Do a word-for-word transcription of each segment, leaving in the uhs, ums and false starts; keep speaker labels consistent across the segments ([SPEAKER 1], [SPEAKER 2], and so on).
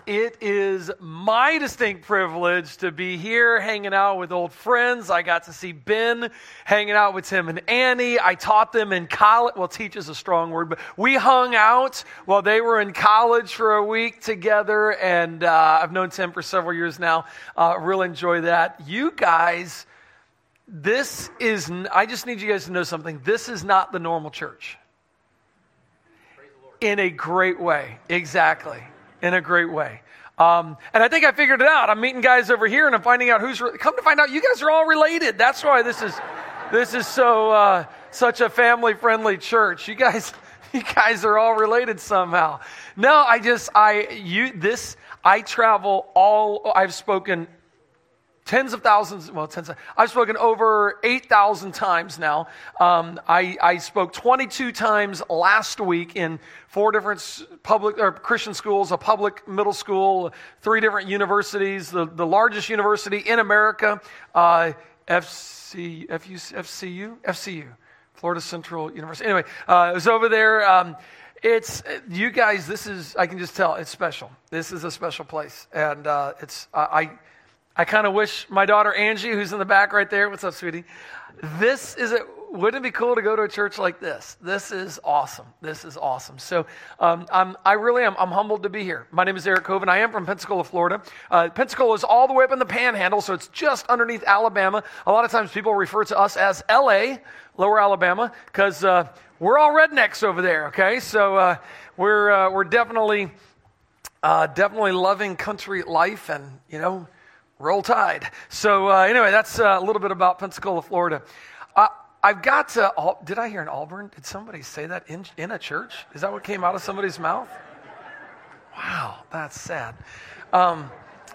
[SPEAKER 1] It is my distinct privilege to be here hanging out with old friends. I got to see Ben hanging out with Tim and Annie. I taught them in college. Well, teach is a strong word, but we hung out while they were in college for a week together, and uh, I've known Tim for several years now. Uh, really enjoy that. You guys, this is, I just need you guys to know something. This is not the normal church. In a great way. Exactly. In a great way. Um, and I think I figured it out. I'm meeting guys over here and I'm finding out who's, re- come to find out you guys are all related. That's why this is, this is so, uh, such a family friendly church. You guys, you guys are all related somehow. No, I just, I, you, this, I travel all, I've spoken Tens of thousands, well, tens of, I've spoken over eight thousand times now. Um, I, I spoke twenty-two times last week in four different public or Christian schools, a public middle school, three different universities, the, the largest university in America, uh, F C, F U, F C U, F C U, Florida Central University. Anyway, uh, it was over there. Um, it's, you guys, this is, I can just tell, it's special. This is a special place. And uh, it's, uh, I... I kind of wish my daughter Angie, who's in the back right there, what's up, sweetie? This is a, wouldn't it be cool to go to a church like this? This is awesome. This is awesome. So um, I'm, I really am, I'm humbled to be here. My name is Eric Coven. I am from Pensacola, Florida. Uh, Pensacola is all the way up in the Panhandle, so it's just underneath Alabama. A lot of times people refer to us as L A, Lower Alabama, because uh, we're all rednecks over there, okay? So uh, we're uh, we're definitely uh, definitely loving country life and, you know, Roll Tide. So uh, anyway, that's uh, a little bit about Pensacola, Florida. Uh, I've got to, Al- did I hear in Auburn? Did somebody say that in, in a church? Is that what came out of somebody's mouth? Wow, that's sad. Um,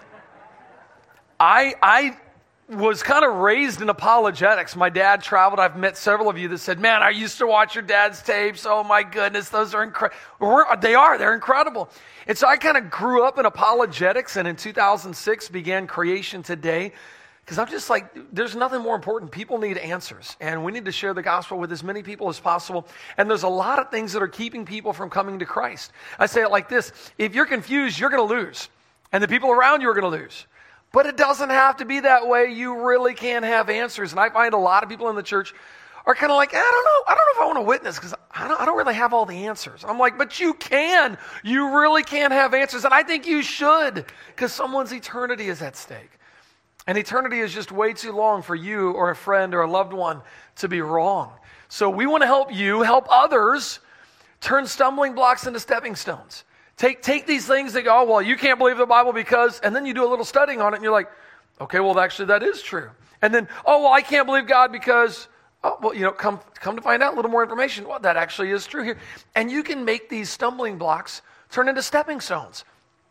[SPEAKER 1] I I was kind of raised in apologetics. My dad traveled. I've met several of you that said, man, I used to watch your dad's tapes. Oh my goodness, those are incredible. They are, they're incredible. And so I kind of grew up in apologetics, and in two thousand six began Creation Today, because I'm just like, there's nothing more important. People need answers, and we need to share the gospel with as many people as possible. And there's a lot of things that are keeping people from coming to Christ. I say it like this: if you're confused, you're going to lose, and the people around you are going to lose. But it doesn't have to be that way. You really can have answers. And I find a lot of people in the church are kind of like, I don't know. I don't know if I want to witness because I don't, I don't really have all the answers. I'm like, but you can. You really can have answers. And I think you should, because someone's eternity is at stake. And eternity is just way too long for you or a friend or a loved one to be wrong. So we want to help you, help others turn stumbling blocks into stepping stones. Take take these things that go, oh, well, you can't believe the Bible because, and then you do a little studying on it and you're like, okay, well, actually that is true. And then, oh, well, I can't believe God because, oh, well, you know, come come to find out a little more information. Well, that actually is true here. And you can make these stumbling blocks turn into stepping stones.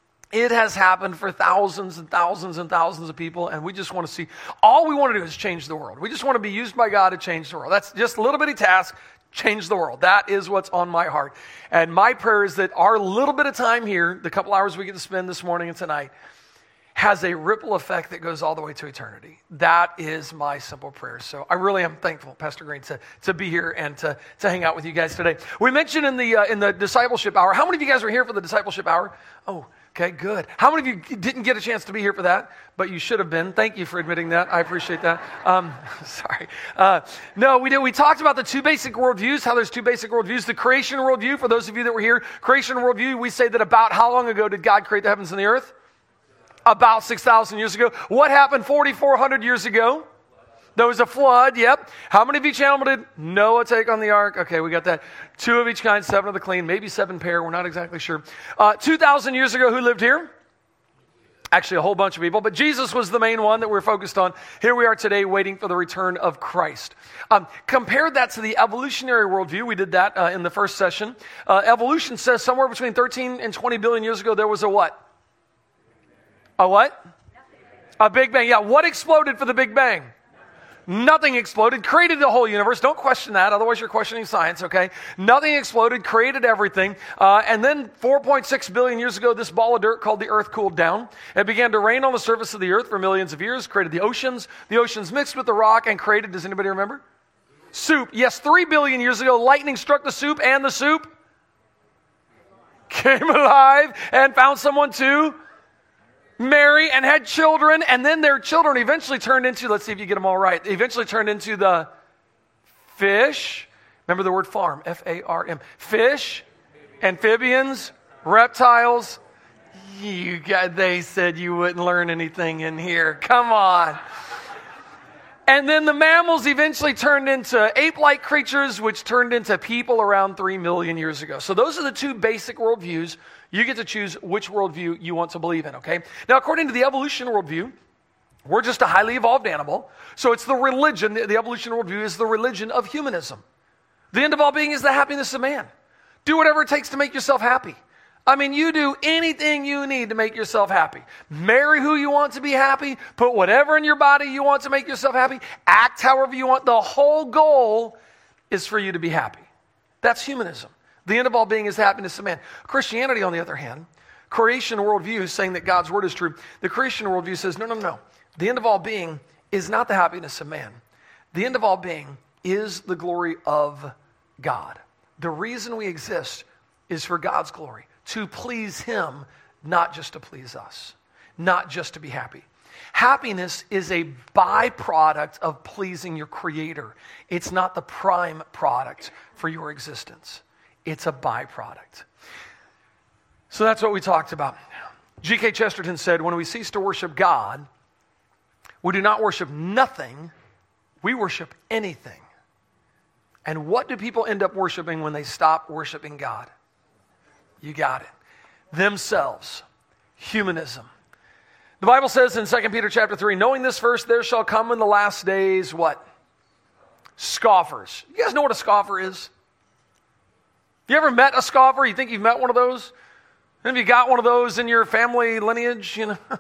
[SPEAKER 1] It has happened for thousands and thousands and thousands of people, and we just want to see, all we want to do is change the world. We just want to be used by God to change the world. That's just a little bitty task. Change the world. That is what's on my heart. And my prayer is that our little bit of time here, the couple hours we get to spend this morning and tonight, has a ripple effect that goes all the way to eternity. That is my simple prayer. So I really am thankful, Pastor Green, to, to be here and to, to hang out with you guys today. We mentioned in the uh, in the discipleship hour, how many of you guys were here for the discipleship hour? Oh, okay, good. How many of you didn't get a chance to be here for that, but you should have been? Thank you for admitting that. I appreciate that. Um, sorry. Uh, no, we did. We talked about the two basic worldviews, how there's two basic worldviews. The creation worldview, for those of you that were here, creation worldview, we say that about how long ago did God create the heavens and the earth? About six thousand years ago. What happened forty-four hundred years ago? There was a flood, yep. How many of each animal did Noah take on the ark? Okay, we got that. Two of each kind, seven of the clean, maybe seven pair, we're not exactly sure. Uh, two thousand years ago, who lived here? Actually, a whole bunch of people, but Jesus was the main one that we're focused on. Here we are today waiting for the return of Christ. Um, compare that to the evolutionary worldview. We did that uh, in the first session. Uh, evolution says somewhere between thirteen and twenty billion years ago, there was a what? A what? A Big Bang. Yeah, what exploded for the Big Bang? Nothing exploded, created the whole universe. Don't question that, otherwise you're questioning science, okay? Nothing exploded, created everything. Uh, and then four point six billion years ago, this ball of dirt called the earth cooled down. It began to rain on the surface of the earth for millions of years, created the oceans. The oceans mixed with the rock and created, does anybody remember? Soup. Yes, three billion years ago, lightning struck the soup, and the soup came alive and found someone to marry and had children, and then their children eventually turned into, let's see if you get them all right, they eventually turned into the fish. Remember the word farm, F A R M. Fish, amphibians, reptiles. You got, they said you wouldn't learn anything in here. Come on. And then the mammals eventually turned into ape-like creatures, which turned into people around three million years ago. So those are the two basic worldviews. You get to choose which worldview you want to believe in, okay? Now, according to the evolution worldview, we're just a highly evolved animal. So it's the religion, the, the evolution worldview is the religion of humanism. The end of all being is the happiness of man. Do whatever it takes to make yourself happy. I mean, you do anything you need to make yourself happy. Marry who you want to be happy. Put whatever in your body you want to make yourself happy. Act however you want. The whole goal is for you to be happy. That's humanism. The end of all being is the happiness of man. Christianity, on the other hand, creation worldview is saying that God's word is true. The creation worldview says, no, no, no. The end of all being is not the happiness of man. The end of all being is the glory of God. The reason we exist is for God's glory. To please him, not just to please us, not just to be happy. Happiness is a byproduct of pleasing your Creator. It's not the prime product for your existence. It's a byproduct. So that's what we talked about. G K Chesterton said, when we cease to worship God, we do not worship nothing, we worship anything. And what do people end up worshiping when they stop worshiping God? You got it. Themselves. Humanism. The Bible says in Second Peter chapter three, knowing this first, there shall come in the last days, what? Scoffers. You guys know what a scoffer is? You ever met a scoffer? You think you've met one of those? Have you got one of those in your family lineage? You know,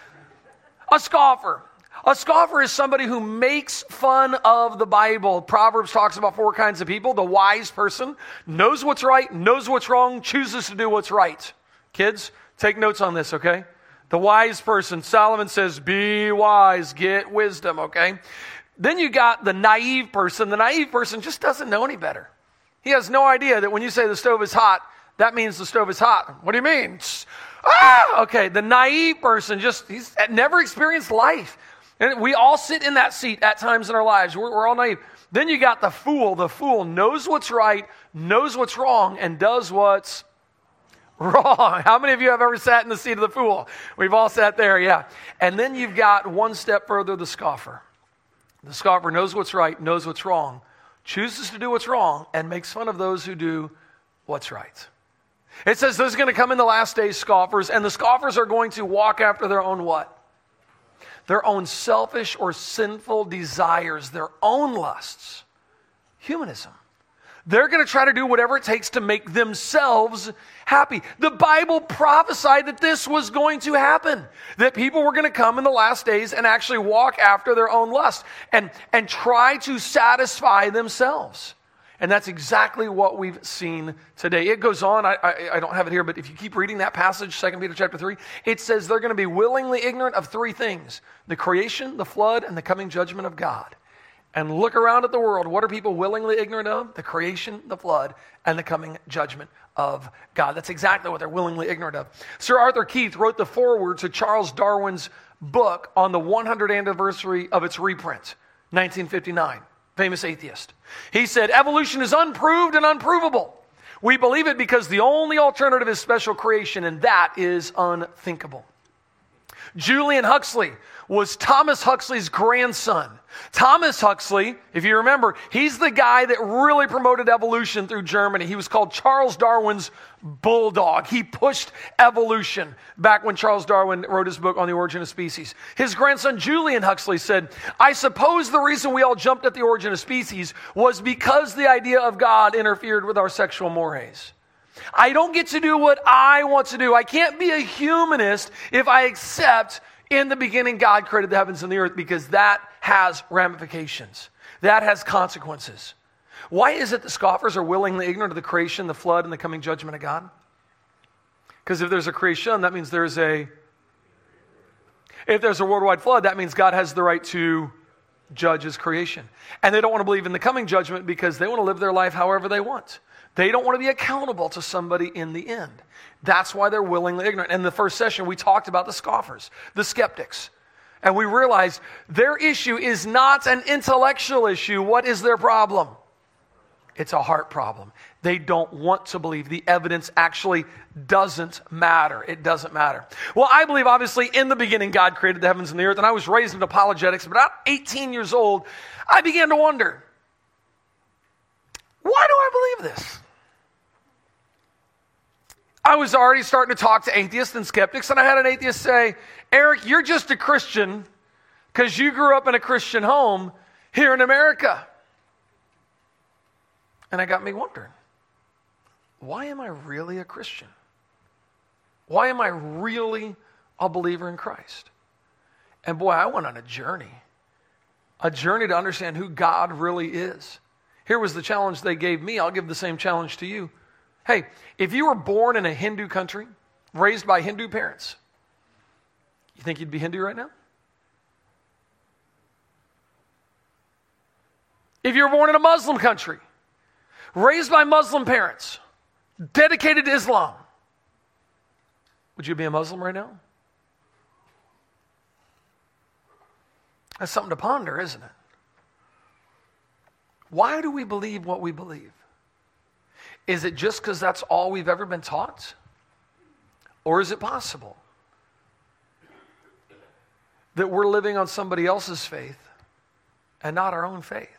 [SPEAKER 1] a scoffer. A scoffer is somebody who makes fun of the Bible. Proverbs talks about four kinds of people. The wise person knows what's right, knows what's wrong, chooses to do what's right. Kids, take notes on this, okay? The wise person, Solomon says, be wise, get wisdom, okay? Then you got the naive person. The naive person just doesn't know any better. He has no idea that when you say the stove is hot, that means the stove is hot. What do you mean? Ah! Okay, the naive person just, he's never experienced life. And we all sit in that seat at times in our lives. We're, we're all naive. Then you got the fool. The fool knows what's right, knows what's wrong, and does what's wrong. How many of you have ever sat in the seat of the fool? We've all sat there, yeah. And then you've got one step further, the scoffer. The scoffer knows what's right, knows what's wrong, chooses to do what's wrong, and makes fun of those who do what's right. It says there's going to come in the last days scoffers, and the scoffers are going to walk after their own what? Their own selfish or sinful desires, their own lusts. Humanism. They're going to try to do whatever it takes to make themselves happy. The Bible prophesied that this was going to happen. That people were going to come in the last days and actually walk after their own lust and, and try to satisfy themselves. And that's exactly what we've seen today. It goes on, I, I, I don't have it here, but if you keep reading that passage, Second Peter chapter three, it says they're going to be willingly ignorant of three things: the creation, the flood, and the coming judgment of God. And look around at the world. What are people willingly ignorant of? The creation, the flood, and the coming judgment of God. That's exactly what they're willingly ignorant of. Sir Arthur Keith wrote the foreword to Charles Darwin's book on the one hundredth anniversary of its reprint, nineteen fifty-nine. Famous atheist. He said, evolution is unproved and unprovable. We believe it because the only alternative is special creation, and that is unthinkable. Julian Huxley was Thomas Huxley's grandson. Thomas Huxley, if you remember, he's the guy that really promoted evolution through Germany. He was called Charles Darwin's bulldog. He pushed evolution back when Charles Darwin wrote his book on the origin of species. His grandson Julian Huxley said, I suppose the reason we all jumped at the origin of species was because the idea of God interfered with our sexual mores. I don't get to do what I want to do. I can't be a humanist if I accept in the beginning God created the heavens and the earth, because that has ramifications. That has consequences. Why is it that scoffers are willingly ignorant of the creation, the flood, and the coming judgment of God? Because if there's a creation, that means there's a... If there's a worldwide flood, that means God has the right to judge his creation. And they don't want to believe in the coming judgment because they want to live their life however they want. They don't want to be accountable to somebody in the end. That's why they're willingly ignorant. In the first session, we talked about the scoffers, the skeptics. And we realized their issue is not an intellectual issue. What is their problem? It's a heart problem. They don't want to believe. The evidence actually doesn't matter. It doesn't matter. Well, I believe, obviously, in the beginning, God created the heavens and the earth, and I was raised in apologetics. But at eighteen years old, I began to wonder, why do I believe this? I was already starting to talk to atheists and skeptics, and I had an atheist say, Eric, you're just a Christian because you grew up in a Christian home here in America. And it got me wondering, why am I really a Christian? Why am I really a believer in Christ? And boy, I went on a journey, a journey to understand who God really is. Here was the challenge they gave me. I'll give the same challenge to you. Hey, if you were born in a Hindu country, raised by Hindu parents, you think you'd be Hindu right now? If you were born in a Muslim country, raised by Muslim parents, dedicated to Islam, would you be a Muslim right now? That's something to ponder, isn't it? Why do we believe what we believe? Is it just because that's all we've ever been taught? Or is it possible that we're living on somebody else's faith and not our own faith?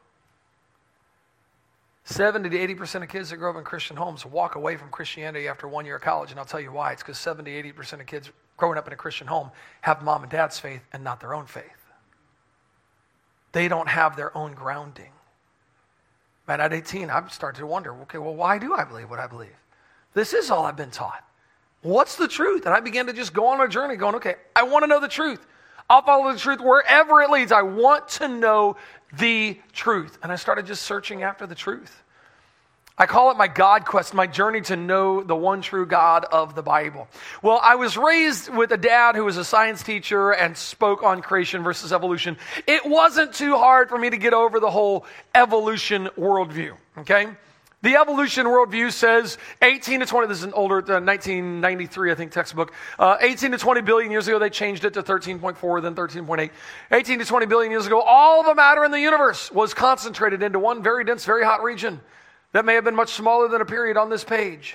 [SPEAKER 1] seventy to eighty percent of kids that grow up in Christian homes walk away from Christianity after one year of college, and I'll tell you why. It's because seventy to eighty percent of kids growing up in a Christian home have mom and dad's faith and not their own faith. They don't have their own grounding. Man, at eighteen, I've started to wonder, okay, well, why do I believe what I believe? This is all I've been taught. What's the truth? And I began to just go on a journey going, okay, I want to know the truth. I'll follow the truth wherever it leads. I want to know the truth. And I started just searching after the truth. I call it my God quest, my journey to know the one true God of the Bible. Well, I was raised with a dad who was a science teacher and spoke on creation versus evolution. It wasn't too hard for me to get over the whole evolution worldview, okay? The evolution worldview says eighteen to twenty, this is an older, uh, nineteen ninety-three, I think, textbook. Uh, eighteen to twenty billion years ago, they changed it to thirteen point four, then thirteen point eight. eighteen to twenty billion years ago, all the matter in the universe was concentrated into one very dense, very hot region that may have been much smaller than a period on this page.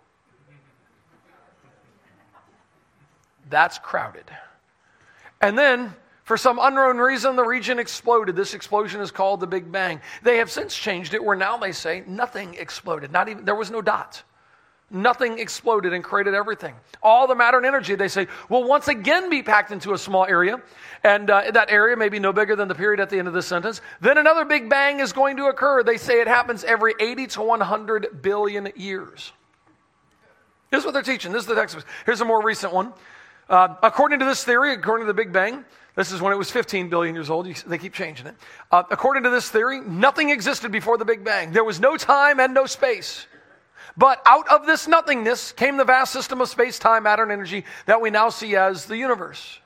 [SPEAKER 1] That's crowded. And then, for some unknown reason, the region exploded. This explosion is called the Big Bang. They have since changed it where now they say nothing exploded. Not even, there was no dot. Nothing exploded and created everything. All the matter and energy, they say, will once again be packed into a small area. And uh, that area may be no bigger than the period at the end of this sentence. Then another Big Bang is going to occur. They say it happens every eighty to one hundred billion years. Here's what they're teaching. This is the textbook. Here's a more recent one. Uh, according to this theory, according to the Big Bang, this is when it was fifteen billion years old. You, they keep changing it. Uh, according to this theory, nothing existed before the Big Bang. There was no time and no space. But out of this nothingness came the vast system of space, time, matter, and energy that we now see as the universe.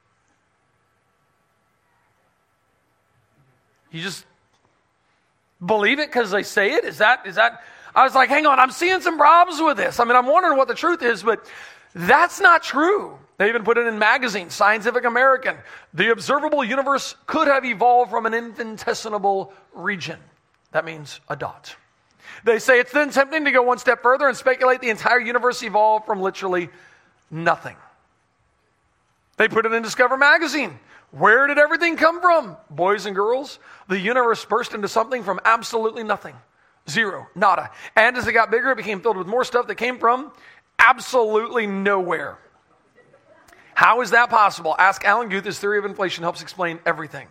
[SPEAKER 1] You just believe it because they say it? Is that, is that, I was like, hang on, I'm seeing some problems with this. I mean, I'm wondering what the truth is, but that's not true. They even put it in magazine, Scientific American. The observable universe could have evolved from an infinitesimal region. That means a dot. They say it's then tempting to go one step further and speculate the entire universe evolved from literally nothing. They put it in Discover magazine. Where did everything come from? Boys and girls, the universe burst into something from absolutely nothing. Zero, nada. And as it got bigger, it became filled with more stuff that came from absolutely nowhere. How is that possible? Ask Alan Guth. His theory of inflation helps explain everything.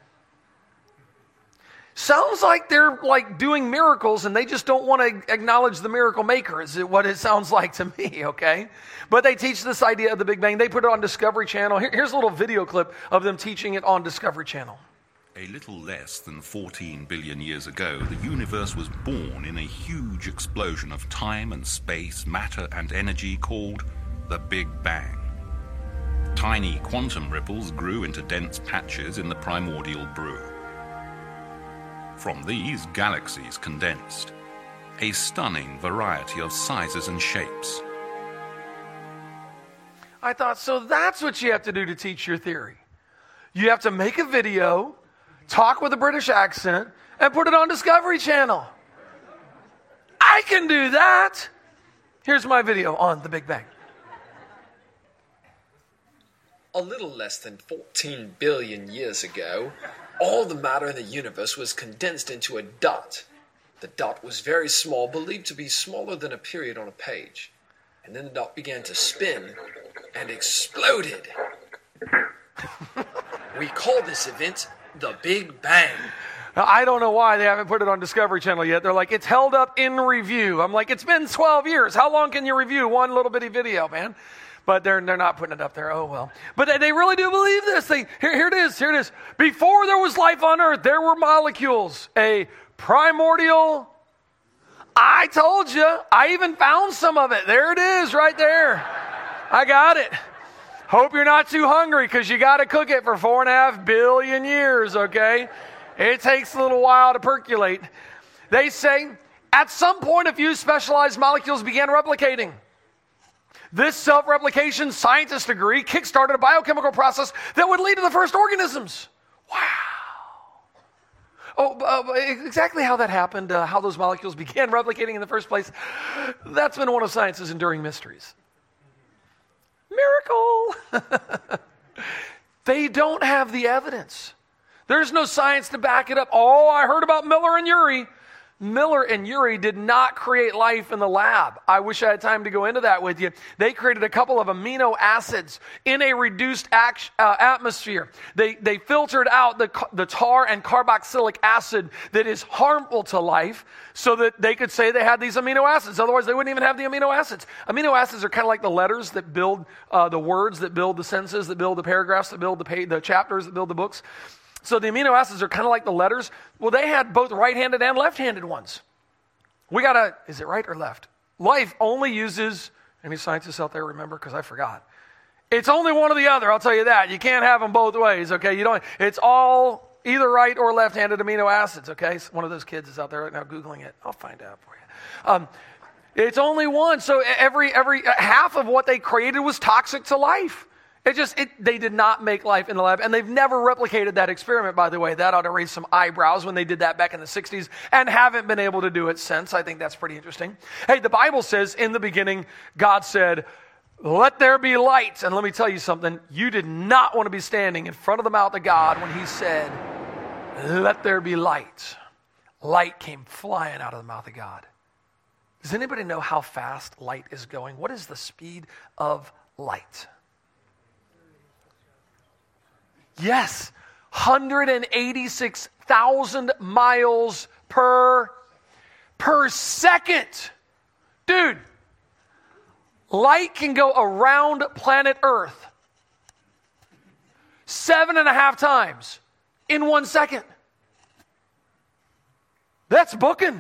[SPEAKER 1] Sounds like they're like doing miracles and they just don't want to acknowledge the miracle maker, is it what it sounds like to me, okay? But they teach this idea of the Big Bang. They put it on Discovery Channel. Here, here's a little video clip of them teaching it on Discovery Channel.
[SPEAKER 2] A little less than fourteen billion years ago, the universe was born in a huge explosion of time and space, matter and energy called the Big Bang. Tiny quantum ripples grew into dense patches in the primordial brew. From these, galaxies condensed. a stunning variety of sizes and shapes.
[SPEAKER 1] I thought, so that's what you have to do to teach your theory. You have to make a video, talk with a British accent, and put it on Discovery Channel. I can do that. Here's my video on the Big Bang.
[SPEAKER 3] A little less than fourteen billion years ago, all the matter in the universe was condensed into a dot. The dot was very small, believed to be smaller than a period on a page. And then the dot began to spin and exploded. We call this event the Big Bang.
[SPEAKER 1] Now, I don't know why they haven't put it on Discovery Channel yet. They're like, it's held up in review. I'm like, it's been twelve years. How long can you review one little bitty video, man? But they're they're not putting it up there. Oh, well. But they, they really do believe this. They, here, here it is. Here it is. Before there was life on Earth, there were molecules. A primordial. I told you. I even found some of it. There it is right there. I got it. Hope you're not too hungry because you got to cook it for four and a half billion years, okay? It takes a little while to percolate. They say, at some point, a few specialized molecules began replicating. This self-replication, scientists agree, kick-started a biochemical process that would lead to the first organisms. Wow. Oh, uh, exactly how that happened, uh, how those molecules began replicating in the first place, that's been one of science's enduring mysteries. Miracle! They don't have the evidence. There's no science to back it up. Oh, I heard about Miller and Urey. Miller and Urey did not create life in the lab. I wish I had time to go into that with you. They created a couple of amino acids in a reduced act, uh, atmosphere. They, they filtered out the, the tar and carboxylic acid that is harmful to life so that they could say they had these amino acids. Otherwise, they wouldn't even have the amino acids. Amino acids are kind of like the letters that build uh, the words, that build the sentences, that build the paragraphs, that build the, page, the chapters, that build the books. So the amino acids are kind of like the letters. Well, they had both right-handed and left-handed ones. We got to, is it right or left? Life only uses, any scientists out there remember? Because I forgot. It's only one or the other, I'll tell you that. You can't have them both ways, okay? You don't. It's all either right or left-handed amino acids, okay? So one of those kids is out there right now Googling it. I'll find out for you. Um, it's only one. So every, every, half of what they created was toxic to life. It just, it, they did not make life in the lab, and they've never replicated that experiment, by the way. That ought to raise some eyebrows when they did that back in the sixties, and haven't been able to do it since. I think that's pretty interesting. Hey, the Bible says, in the beginning, God said, let there be light. And let me tell you something, you did not want to be standing in front of the mouth of God when he said, let there be light. Light came flying out of the mouth of God. Does anybody know how fast light is going? What is the speed of light? Yes, one hundred eighty-six thousand miles per, per second. Dude, light can go around planet Earth seven and a half times in one second. That's booking.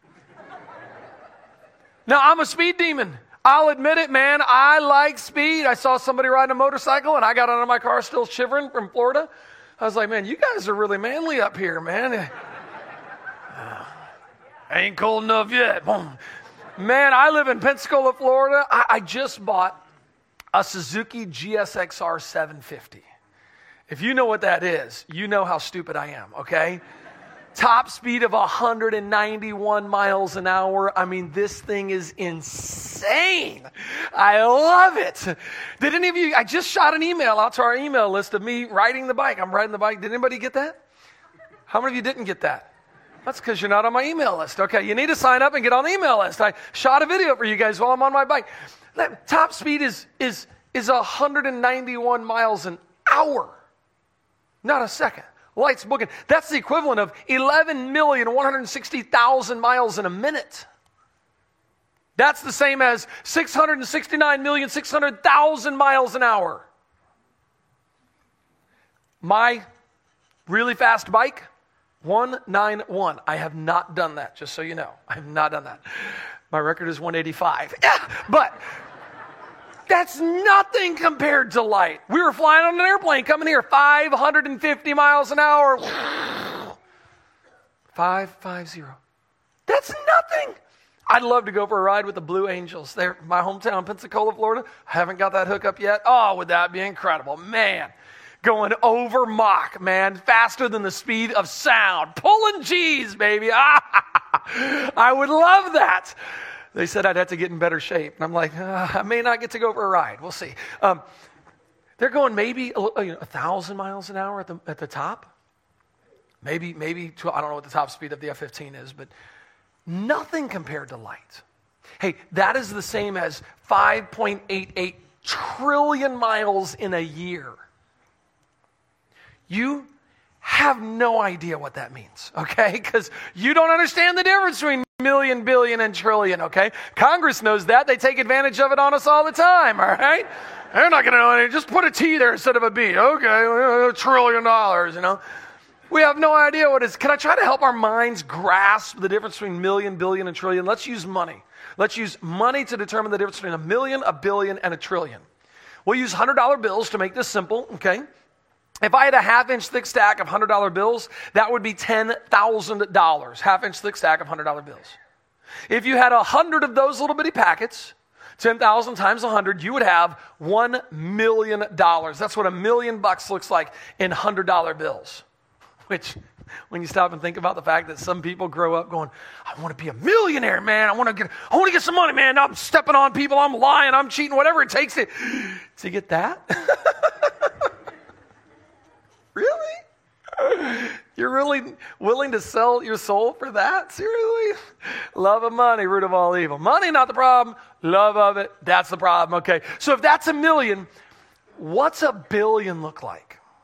[SPEAKER 1] Now, I'm a speed demon. I'll admit it, man. I like speed. I saw somebody riding a motorcycle, and I got out of my car still shivering from Florida. I was like, man, you guys are really manly up here, man. Uh, ain't cold enough yet. Man, I live in Pensacola, Florida. I, I just bought a Suzuki G S X R seven fifty. If you know what that is, you know how stupid I am, okay? Top speed of one hundred ninety-one miles an hour. I mean, this thing is insane. I love it. Did any of you, I just shot an email out to our email list of me riding the bike. I'm riding the bike. Did anybody get that? How many of you didn't get that? That's because you're not on my email list. Okay, you need to sign up and get on the email list. I shot a video for you guys while I'm on my bike. That top speed is, is, is one hundred ninety-one miles an hour. Not a second. Light's booking. That's the equivalent of eleven million one hundred sixty thousand miles in a minute. That's the same as six hundred sixty-nine million six hundred thousand miles an hour. My really fast bike, one ninety-one. I have not done that, just so you know. I have not done that. My record is one eighty-five. Yeah, but that's nothing compared to light. We were flying on an airplane coming here, five hundred fifty miles an hour. five, five, zero. That's nothing. I'd love to go for a ride with the Blue Angels. They're my hometown, Pensacola, Florida. I haven't got that hookup yet. Oh, would that be incredible. Man, going over Mach, man, faster than the speed of sound. Pulling G's, baby. Ah, I would love that. They said I'd have to get in better shape. And I'm like, uh, I may not get to go for a ride. We'll see. Um, they're going maybe a, you know, a thousand miles an hour at the at the top. Maybe, maybe, I don't know what the top speed of the F fifteen is, but nothing compared to light. Hey, that is the same as five point eight eight trillion miles in a year. You have no idea what that means, okay? Because you don't understand the difference between million, billion, and trillion, okay? Congress knows that. They take advantage of it on us all the time, all right? They're not going to know anything. Just put a T there instead of a B. Okay, a trillion dollars, you know? We have no idea what it is. Can I try to help our minds grasp the difference between million, billion, and trillion? Let's use money. Let's use money to determine the difference between a million, a billion, and a trillion. We'll use one hundred dollar bills to make this simple, okay? If I had a half-inch thick stack of one hundred dollar bills, that would be ten thousand dollars, half-inch thick stack of one hundred dollar bills. If you had one hundred of those little bitty packets, ten thousand times one hundred, you would have one million dollars. That's what a million bucks looks like in one hundred dollar bills. Which, when you stop and think about the fact that some people grow up going, I want to be a millionaire, man. I want to get, I want to get some money, man. I'm stepping on people. I'm lying. I'm cheating. Whatever it takes to, to get that. Really? You're really willing to sell your soul for that? Seriously? Love of money, root of all evil. Money, not the problem. Love of it, that's the problem. Okay. So if that's a million, what's a billion look like?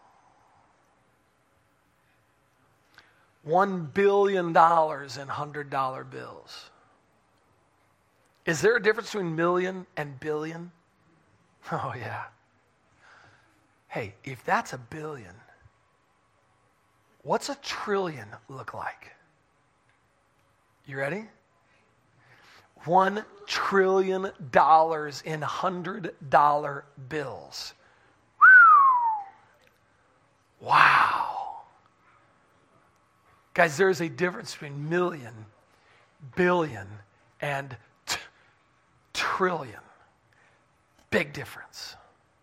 [SPEAKER 1] One billion dollars in one hundred dollar bills. Is there a difference between million and billion? Oh, yeah. Hey, if that's a billion, what's a trillion look like? You ready? One trillion dollars in one hundred dollar bills. Wow. Guys, there is a difference between million, billion, and t- trillion. Big difference.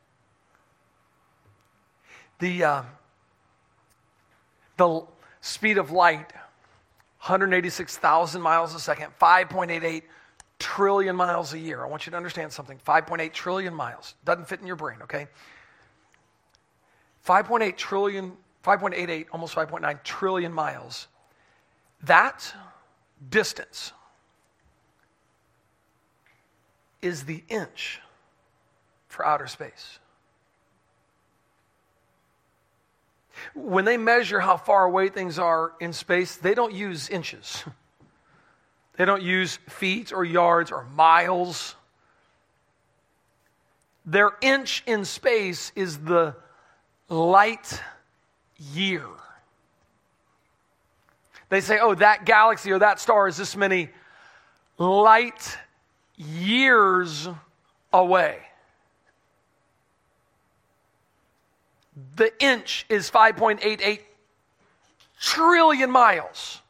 [SPEAKER 1] The, uh, the speed of light, one hundred eighty-six thousand miles a second, five point eight eight trillion miles a year. I want you to understand something. five point eight trillion miles. Doesn't fit in your brain, okay? five point eight trillion five point eight eight, almost five point nine trillion miles. That distance is the inch for outer space. When they measure how far away things are in space, they don't use inches. They don't use feet or yards or miles. Their inch in space is the light year. They say, oh, that galaxy or that star is this many light years away. The inch is five point eight eight trillion miles.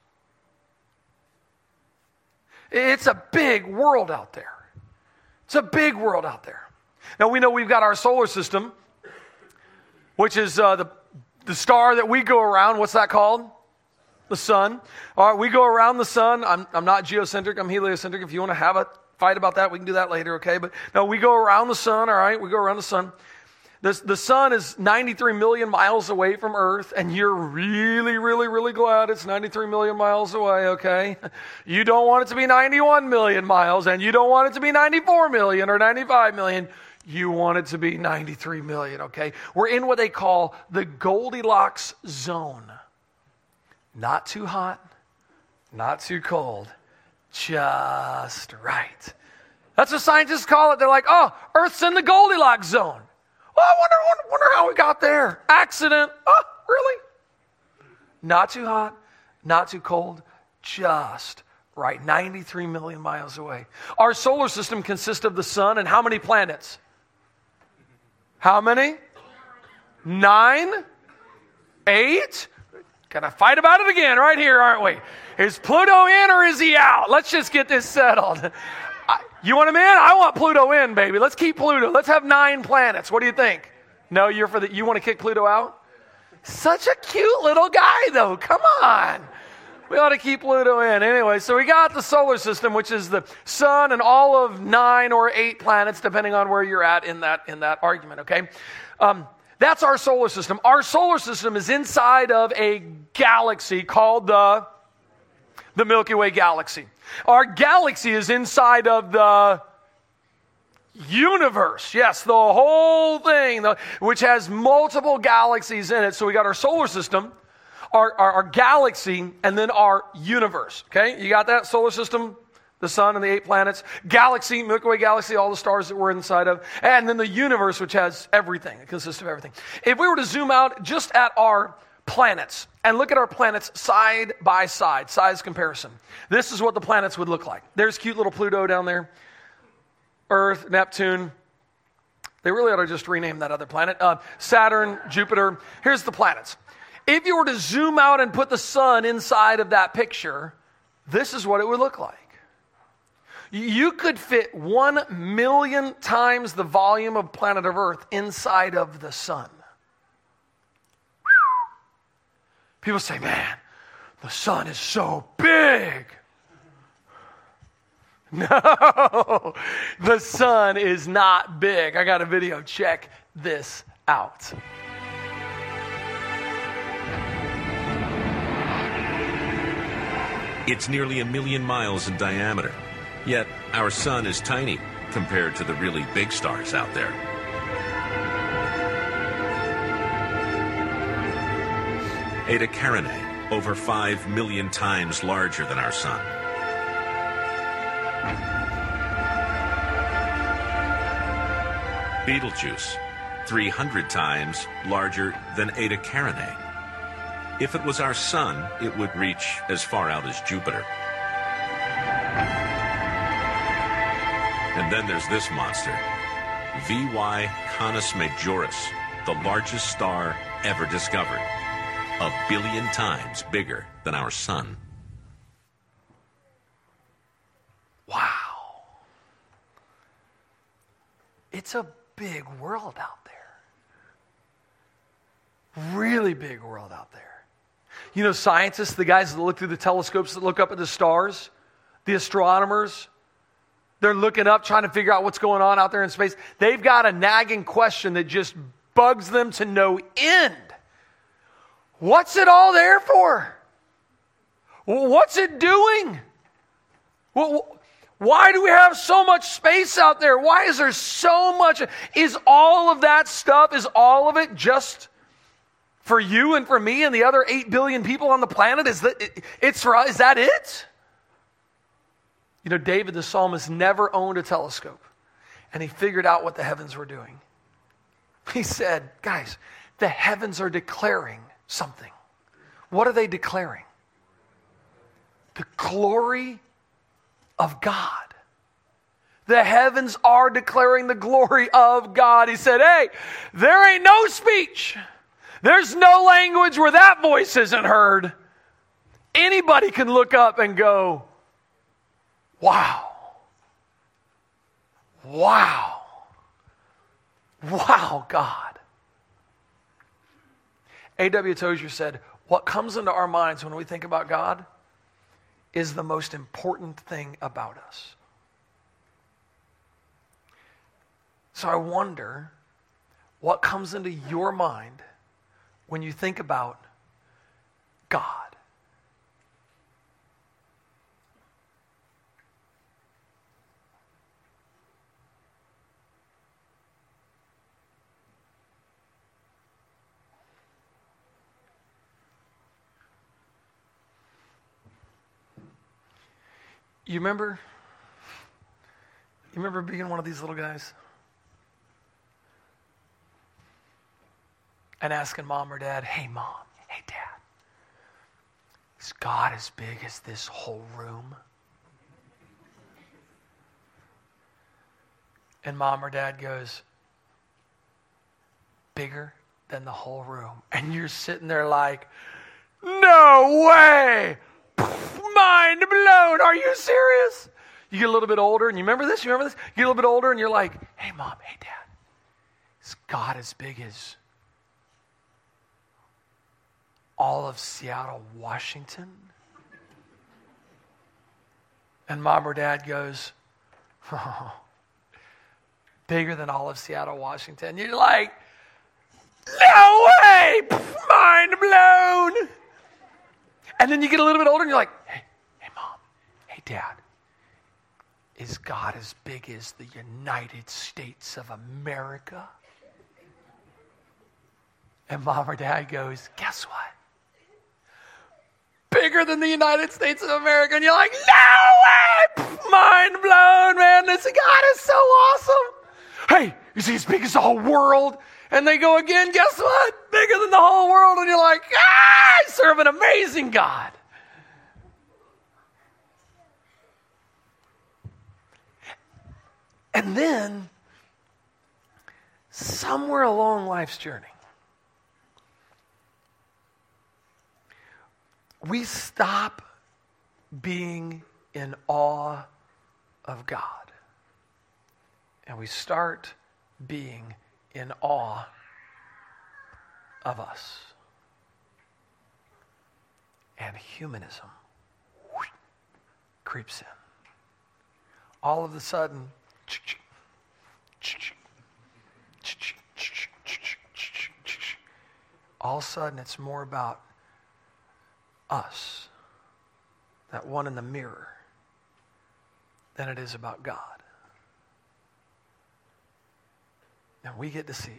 [SPEAKER 1] It's a big world out there. It's a big world out there. Now, we know we've got our solar system, which is uh, the, the star that we go around. What's that called? The sun. All right, we go around the sun. I'm, I'm not geocentric. I'm heliocentric. If you want to have a fight about that, we can do that later, okay? But no, we go around the sun, all right? We go around the sun. The, the sun is ninety-three million miles away from Earth, and you're really, really, really glad it's ninety-three million miles away, okay? You don't want it to be ninety-one million miles, and you don't want it to be ninety-four million or ninety-five million. You want it to be ninety-three million, okay? We're in what they call the Goldilocks zone. Not too hot, not too cold, just right. That's what scientists call it. They're like, oh, Earth's in the Goldilocks zone. Oh, I wonder, wonder, wonder how we got there. Accident. Oh, really? Not too hot, not too cold, just right. ninety-three million miles away. Our solar system consists of the sun and how many planets? How many? Nine? Eight? Gonna fight about it again right here, aren't we? Is Pluto in or is he out? Let's just get this settled. I, you want him in? I want Pluto in, baby. Let's keep Pluto. Let's have nine planets. What do you think? No, you're for the, you want to kick Pluto out? Such a cute little guy, though. Come on. We ought to keep Pluto in. Anyway, so we got the solar system, which is the sun and all of nine or eight planets, depending on where you're at in that, in that argument, okay? Um, that's our solar system. Our solar system is inside of a galaxy called the, the Milky Way galaxy. Our galaxy is inside of the universe. Yes, the whole thing, the, which has multiple galaxies in it. So we got our solar system, Our, our, our galaxy, and then our universe. Okay, you got that? Solar system, the sun and the eight planets. Galaxy, Milky Way galaxy, all the stars that we're inside of. And then the universe, which has everything. It consists of everything. If we were to zoom out just at our planets and look at our planets side by side, size comparison, this is what the planets would look like. There's cute little Pluto down there. Earth, Neptune. They really ought to just rename that other planet. Uh, Saturn, Jupiter. Here's the planets. If you were to zoom out and put the sun inside of that picture, this is what it would look like. You could fit one million times the volume of planet of Earth inside of the sun. People say, man, the sun is so big. No, the sun is not big. I got a video. Check this out.
[SPEAKER 4] It's nearly a million miles in diameter, yet our sun is tiny compared to the really big stars out there. Eta Carinae, over five million times larger than our sun. Betelgeuse, three hundred times larger than Eta Carinae. If it was our sun, it would reach as far out as Jupiter. And then there's this monster, V Y Canis Majoris, the largest star ever discovered, a billion times bigger than our sun.
[SPEAKER 1] Wow. It's a big world out there. Really big world out there. You know, scientists, the guys that look through the telescopes that look up at the stars, the astronomers, they're looking up trying to figure out what's going on out there in space. They've got a nagging question that just bugs them to no end. What's it all there for? What's it doing? Why do we have so much space out there? Why is there so much? Is all of that stuff, is all of it just for you and for me and the other eight billion people on the planet? Is that, it's for us? Is that it? You know, David the psalmist never owned a telescope, and he figured out what the heavens were doing. He said, guys, the heavens are declaring something. What are they declaring? The glory of God. The heavens are declaring the glory of God. He said, hey, there ain't no speech. There's no language where that voice isn't heard. Anybody can look up and go, wow. Wow. Wow, God. A W Tozier said, what comes into our minds when we think about God is the most important thing about us. So I wonder what comes into your mind when you think about God. You remember? You remember being one of these little guys? And asking mom or dad, hey mom, hey dad, is God as big as this whole room? And mom or dad goes, bigger than the whole room. And you're sitting there like, no way! mind blown. Are you serious? You get a little bit older, and you remember this? You remember this? You get a little bit older, and you're like, hey, Mom, hey, Dad, is God as big as all of Seattle, Washington? And Mom or Dad goes, oh, bigger than all of Seattle, Washington. You're like, no way! Mind blown! And then you get a little bit older and you're like, hey, hey, Mom, hey, Dad, is God as big as the United States of America? And Mom or Dad goes, guess what? Bigger than the United States of America. And you're like, no way! Mind blown, man. This God is so awesome. Hey, is he as big as the whole world? And they go again, guess what? Bigger than the whole world. And you're like, ah, I serve an amazing God. And then, somewhere along life's journey, we stop being in awe of God. And we start being in awe of us. And humanism whoosh, creeps in. All of a sudden, all of a sudden it's more about us, that one in the mirror, than it is about God. And we get deceived.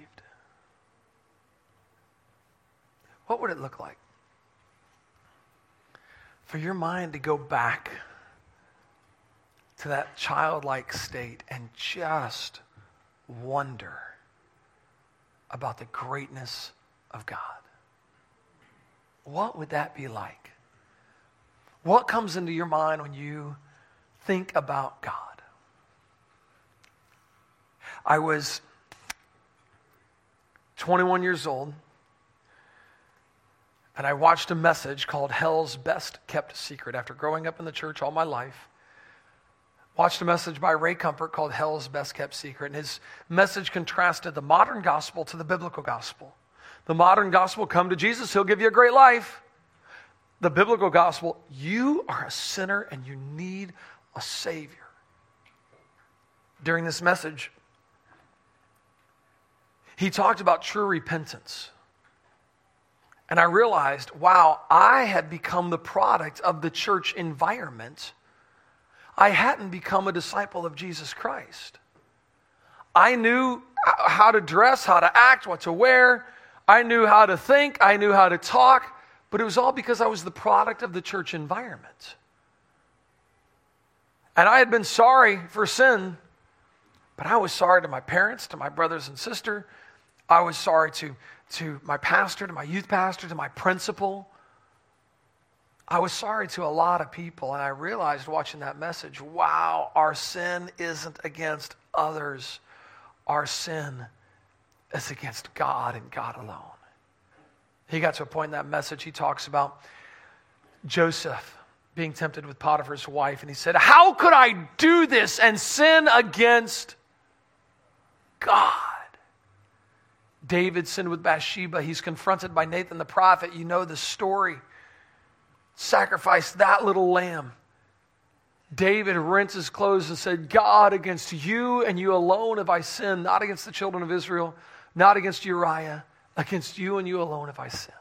[SPEAKER 1] What would it look like for your mind to go back to that childlike state and just wonder about the greatness of God? What would that be like? What comes into your mind when you think about God? I was twenty-one years old, and I watched a message called Hell's Best Kept Secret. After growing up in the church all my life, watched a message by Ray Comfort called Hell's Best Kept Secret, and his message contrasted the modern gospel to the biblical gospel. The modern gospel, come to Jesus, he'll give you a great life. The biblical gospel, you are a sinner and you need a Savior. During this message, he talked about true repentance. And I realized, wow, I had become the product of the church environment. I hadn't become a disciple of Jesus Christ. I knew how to dress, how to act, what to wear. I knew how to think. I knew how to talk. But it was all because I was the product of the church environment. And I had been sorry for sin, but I was sorry to my parents, to my brothers and sister. I was sorry to, to my pastor, to my youth pastor, to my principal. I was sorry to a lot of people, and I realized watching that message, wow, our sin isn't against others. Our sin is against God and God alone. He got to a point in that message, he talks about Joseph being tempted with Potiphar's wife, and he said, how could I do this and sin against God? David sinned with Bathsheba. He's confronted by Nathan the prophet. You know the story. Sacrificed that little lamb. David rent his clothes and said, God, against you and you alone have I sinned, not against the children of Israel, not against Uriah, against you and you alone have I sinned.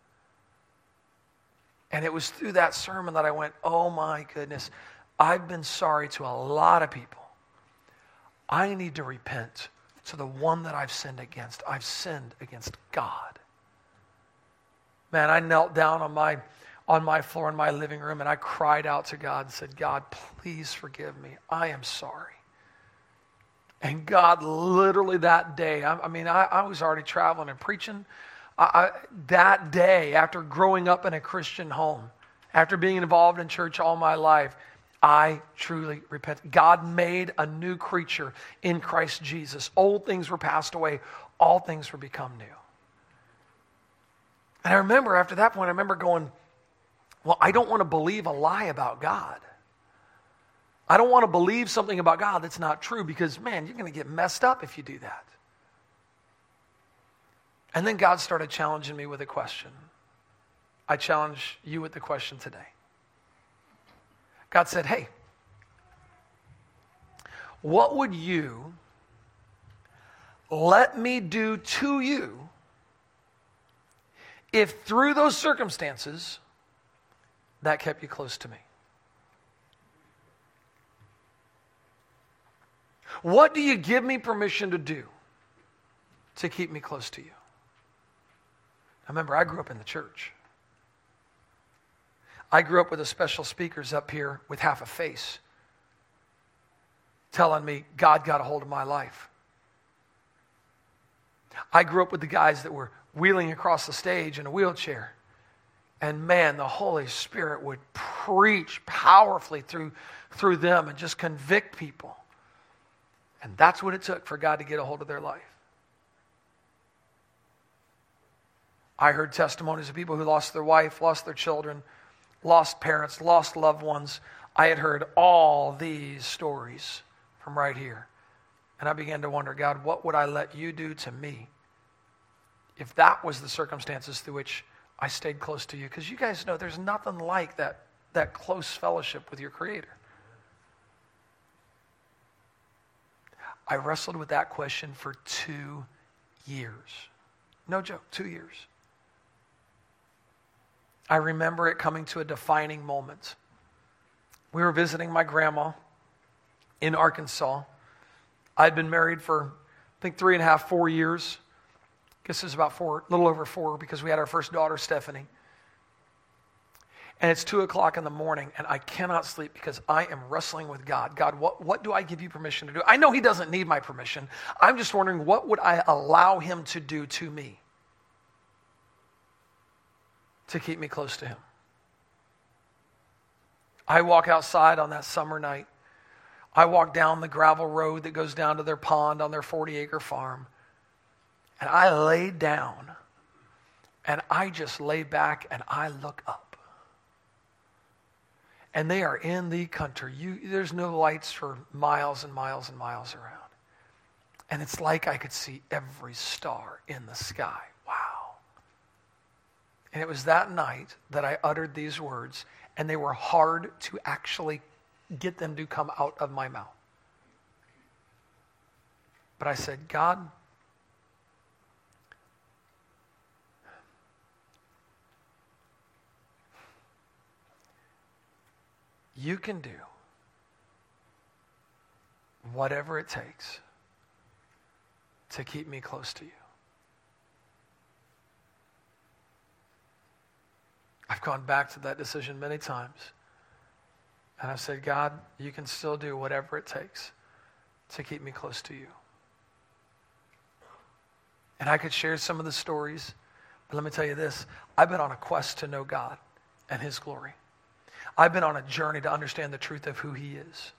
[SPEAKER 1] And it was through that sermon that I went, oh my goodness, I've been sorry to a lot of people. I need to repent to the one that I've sinned against. I've sinned against God. Man, I knelt down on my on my floor in my living room and I cried out to God and said, God, please forgive me. I am sorry. And God literally that day, I, I mean, I, I was already traveling and preaching. I, I, that day, after growing up in a Christian home, after being involved in church all my life, I truly repent. God made a new creature in Christ Jesus. Old things were passed away. All things were become new. And I remember after that point, I remember going, Well, I don't want to believe a lie about God. I don't want to believe something about God that's not true because, man, you're going to get messed up if you do that. And then God started challenging me with a question. I challenge you with the question today. God said, hey, what would you let me do to you if through those circumstances that kept you close to me? What do you give me permission to do to keep me close to you? Now remember, I grew up in the church. I grew up with the special speakers up here with half a face telling me God got a hold of my life. I grew up with the guys that were wheeling across the stage in a wheelchair. And man, the Holy Spirit would preach powerfully through, through them and just convict people. And that's what it took for God to get a hold of their life. I heard testimonies of people who lost their wife, lost their children, lost parents, lost loved ones. I had heard all these stories from right here. And I began to wonder, God, what would I let you do to me if that was the circumstances through which I stayed close to you? Because you guys know there's nothing like that, that close fellowship with your Creator. I wrestled with that question for two years. No joke, two years. I remember it coming to a defining moment. We were visiting my grandma in Arkansas. I'd been married for, I think, three and a half, four years. I guess it was about four, a little over four, because we had our first daughter, Stephanie. And it's two o'clock in the morning, and I cannot sleep because I am wrestling with God. God, what, what do I give you permission to do? I know he doesn't need my permission. I'm just wondering, what would I allow him to do to me to keep me close to him? I walk outside on that summer night. I walk down the gravel road that goes down to their pond on their forty-acre farm. And I lay down, and I just lay back, and I look up. And they are in the country. You, there's no lights for miles and miles and miles around. And it's like I could see every star in the sky. Wow. And it was that night that I uttered these words, and they were hard to actually get them to come out of my mouth. But I said, God, you can do whatever it takes to keep me close to you. I've gone back to that decision many times. And I've said, God, you can still do whatever it takes to keep me close to you. And I could share some of the stories, but let me tell you this. I've been on a quest to know God and his glory. I've been on a journey to understand the truth of who he is.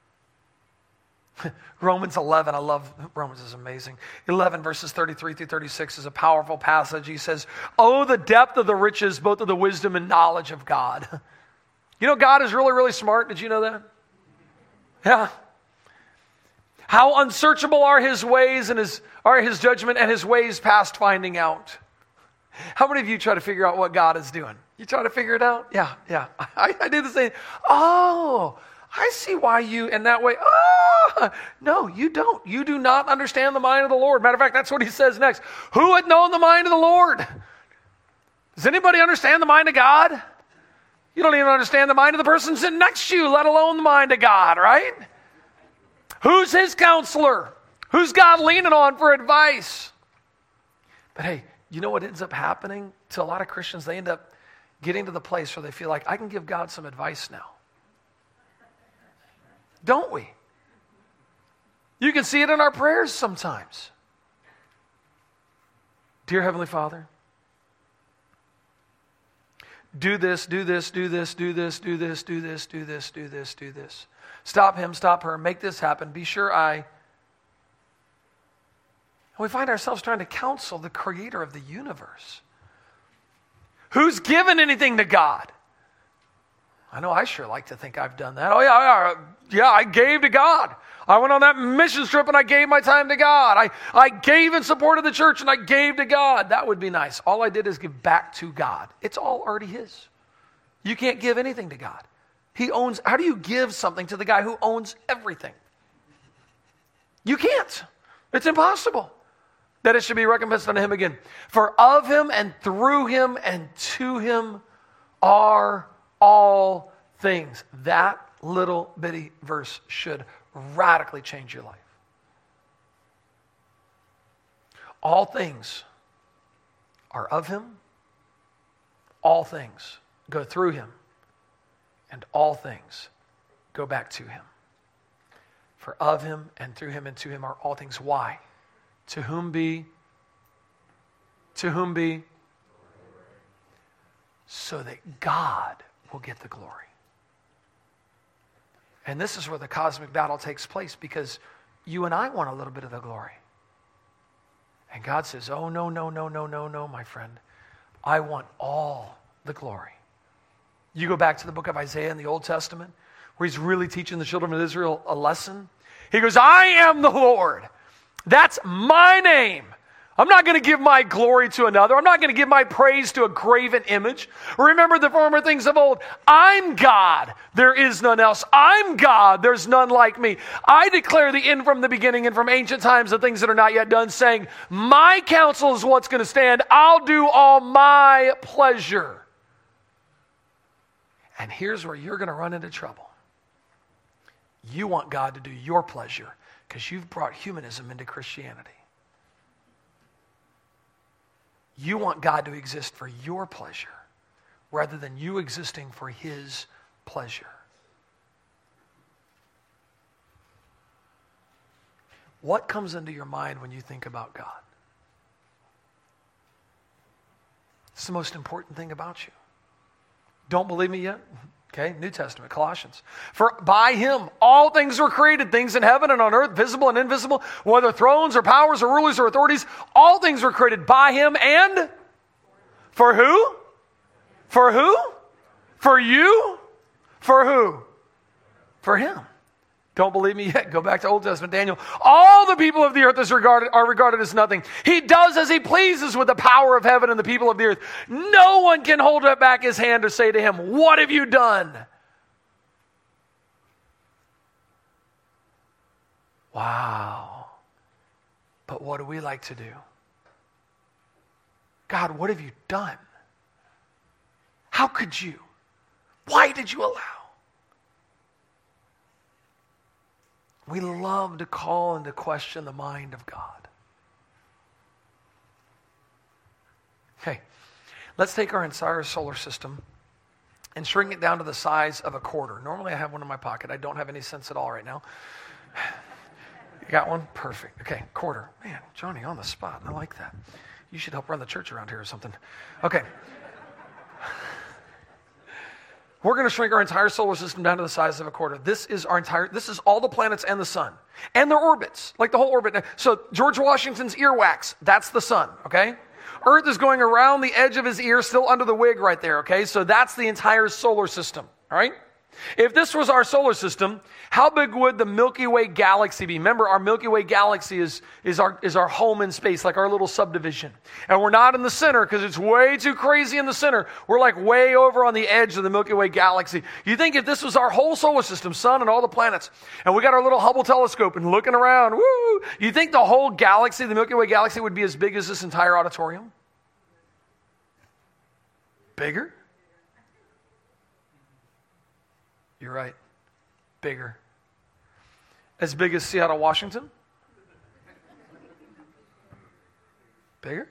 [SPEAKER 1] Romans eleven, I love, Romans is amazing. eleven verses thirty-three through thirty-six is a powerful passage. He says, oh, the depth of the riches, both of the wisdom and knowledge of God. You know, God is really, really smart. Did you know that? Yeah. How unsearchable are his ways and his, are his judgment and his ways past finding out. How many of you try to figure out what God is doing? You try to figure it out? Yeah, yeah. I, I did the same. Oh, I see why you, in that way. Oh, no, you don't. You do not understand the mind of the Lord. Matter of fact, that's what he says next. Who had known the mind of the Lord? Does anybody understand the mind of God? You don't even understand the mind of the person sitting next to you, let alone the mind of God, right? Who's his counselor? Who's God leaning on for advice? But hey, you know what ends up happening to a lot of Christians? They end up getting to the place where they feel like, I can give God some advice now. Don't we? You can see it in our prayers sometimes. Dear Heavenly Father, do this, do this, do this, do this, do this, do this, do this, do this, do this. Stop him, stop her, make this happen. Be sure I... And we find ourselves trying to counsel the creator of the universe. Who's given anything to God? I know I sure like to think I've done that. Oh, yeah, yeah, yeah, I gave to God. I went on that mission trip and I gave my time to God. I, I gave in support of the church and I gave to God. That would be nice. All I did is give back to God. It's all already his. You can't give anything to God. He owns, how do you give something to the guy who owns everything? You can't. It's impossible that it should be recompensed unto him again. For of him and through him and to him are all things. That little bitty verse should radically change your life. All things are of him. All things go through him. And all things go back to him. For of him and through him and to him are all things. Why? To whom be? To whom be? So that God will get the glory. And this is where the cosmic battle takes place, because you and I want a little bit of the glory. And God says, oh, no, no, no, no, no, no, my friend. I want all the glory. You go back to the book of Isaiah in the Old Testament, where he's really teaching the children of Israel a lesson. He goes, I am the Lord. That's my name. I'm not going to give my glory to another. I'm not going to give my praise to a graven image. Remember the former things of old. I'm God. There is none else. I'm God. There's none like me. I declare the end from the beginning and from ancient times the things that are not yet done, saying, my counsel is what's going to stand. I'll do all my pleasure. And here's where you're going to run into trouble. You want God to do your pleasure because you've brought humanism into Christianity. You want God to exist for your pleasure rather than you existing for his pleasure. What comes into your mind when you think about God? It's the most important thing about you. Don't believe me yet? Okay, New Testament, Colossians. For by him all things were created, things in heaven and on earth, visible and invisible, whether thrones or powers or rulers or authorities, all things were created by him and for who? For who? For you? For who? For him. Don't believe me yet? Go back to Old Testament, Daniel. All the people of the earth is regarded, are regarded as nothing. He does as he pleases with the power of heaven and the people of the earth. No one can hold back his hand or say to him, what have you done? Wow. But what do we like to do? God, what have you done? How could you? Why did you allow? We love to call into question the mind of God. Okay, let's take our entire solar system and shrink it down to the size of a quarter. Normally I have one in my pocket. I don't have any sense at all right now. You got one? Perfect. Okay, quarter. Man, Johnny, on the spot. I like that. You should help run the church around here or something. Okay. We're going to shrink our entire solar system down to the size of a quarter. This is our entire, this is all the planets and the sun. And their orbits, like the whole orbit. So George Washington's earwax, that's the sun, okay? Earth is going around the edge of his ear, still under the wig right there, okay? So that's the entire solar system, all right? If this was our solar system, how big would the Milky Way galaxy be? Remember, our Milky Way galaxy is, is, our, is our home in space, like our little subdivision. And we're not in the center because it's way too crazy in the center. We're like way over on the edge of the Milky Way galaxy. You think if this was our whole solar system, sun and all the planets, and we got our little Hubble telescope and looking around, woo, you think the whole galaxy, the Milky Way galaxy, would be as big as this entire auditorium? Bigger? You're right. Bigger. As big as Seattle, Washington? Bigger?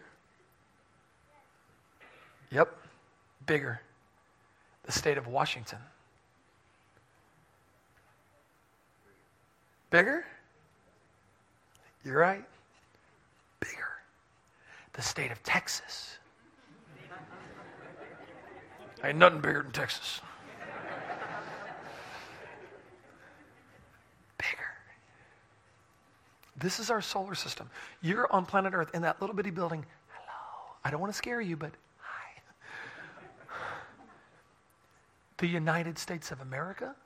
[SPEAKER 1] Yep. Bigger. The state of Washington. Bigger? You're right. Bigger. The state of Texas. Ain't nothing bigger than Texas. This is our solar system. You're on planet Earth in that little bitty building. Hello. I don't want to scare you, but hi. the United States of America?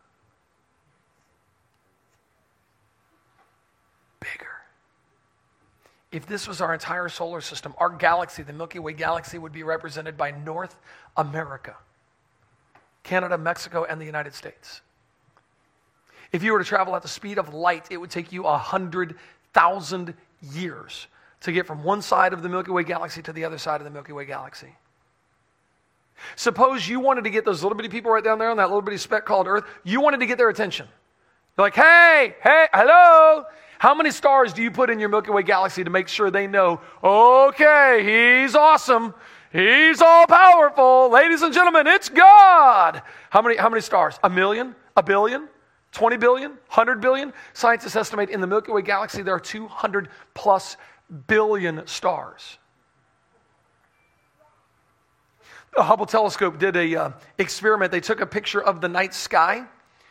[SPEAKER 1] Bigger. If this was our entire solar system, our galaxy, the Milky Way galaxy, would be represented by North America, Canada, Mexico, and the United States. If you were to travel at the speed of light, it would take you one hundred thousand years to get from one side of the Milky Way galaxy to the other side of the Milky Way galaxy. Suppose you wanted to get those little bitty people right down there on that little bitty speck called Earth, you wanted to get their attention. You're like, hey, hey, hello. How many stars do you put in your Milky Way galaxy to make sure they know, okay, he's awesome, he's all powerful, ladies and gentlemen, it's God. How many, how many stars? A million? A billion? twenty billion? one hundred billion? Scientists estimate in the Milky Way galaxy there are two hundred plus billion stars. The Hubble telescope did a uh, experiment. They took a picture of the night sky.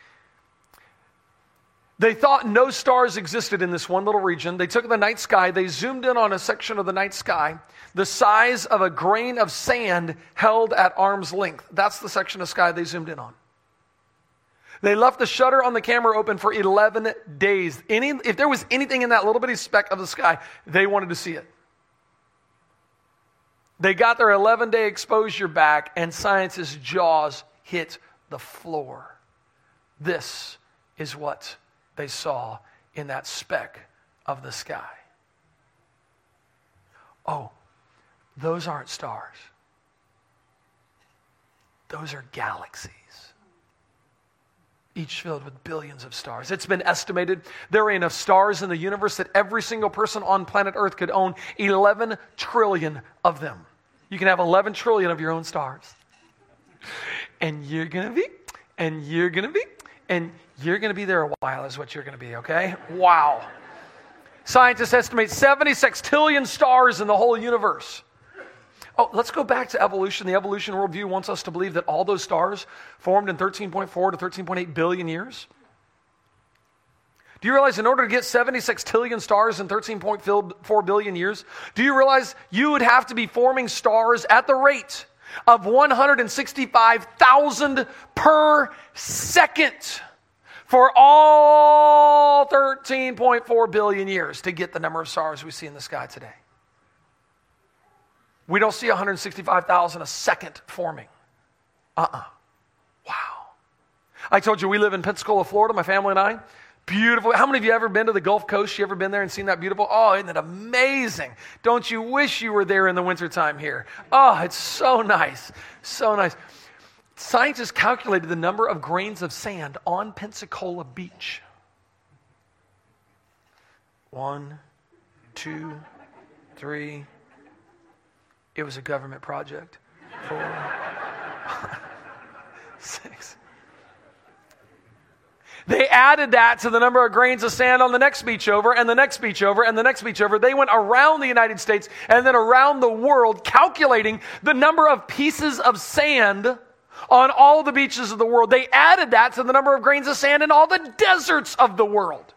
[SPEAKER 1] They thought no stars existed in this one little region. They took the night sky. They zoomed in on a section of the night sky the size of a grain of sand held at arm's length. That's the section of sky they zoomed in on. They left the shutter on the camera open for eleven days. Any, if there was anything in that little bitty speck of the sky, they wanted to see it. They got their eleven-day exposure back, and scientists' jaws hit the floor. This is what they saw in that speck of the sky. Oh, those aren't stars. Those are galaxies, each filled with billions of stars. It's been estimated there are enough stars in the universe that every single person on planet Earth could own eleven trillion of them. You can have eleven trillion of your own stars. And you're going to be, and you're going to be, and you're going to be there a while is what you're going to be, okay? Wow. Scientists estimate seventy-six trillion stars in the whole universe. Oh, let's go back to evolution. The evolution worldview wants us to believe that all those stars formed in thirteen point four to thirteen point eight billion years. Do you realize in order to get seventy-six trillion stars in thirteen point four billion years, do you realize you would have to be forming stars at the rate of one hundred sixty-five thousand per second for all thirteen point four billion years to get the number of stars we see in the sky today? We don't see one hundred sixty-five thousand a second forming. Uh-uh. Wow. I told you we live in Pensacola, Florida, my family and I. Beautiful. How many of you ever been to the Gulf Coast? You ever been there and seen that beautiful? Oh, isn't it amazing? Don't you wish you were there in the wintertime here? Oh, it's so nice. So nice. Scientists calculated the number of grains of sand on Pensacola Beach. One, two, three. It was a government project. Four, five, six. They added that to the number of grains of sand on the next beach over, and the next beach over, and the next beach over. They went around the United States and then around the world, calculating the number of pieces of sand on all the beaches of the world. They added that to the number of grains of sand in all the deserts of the world.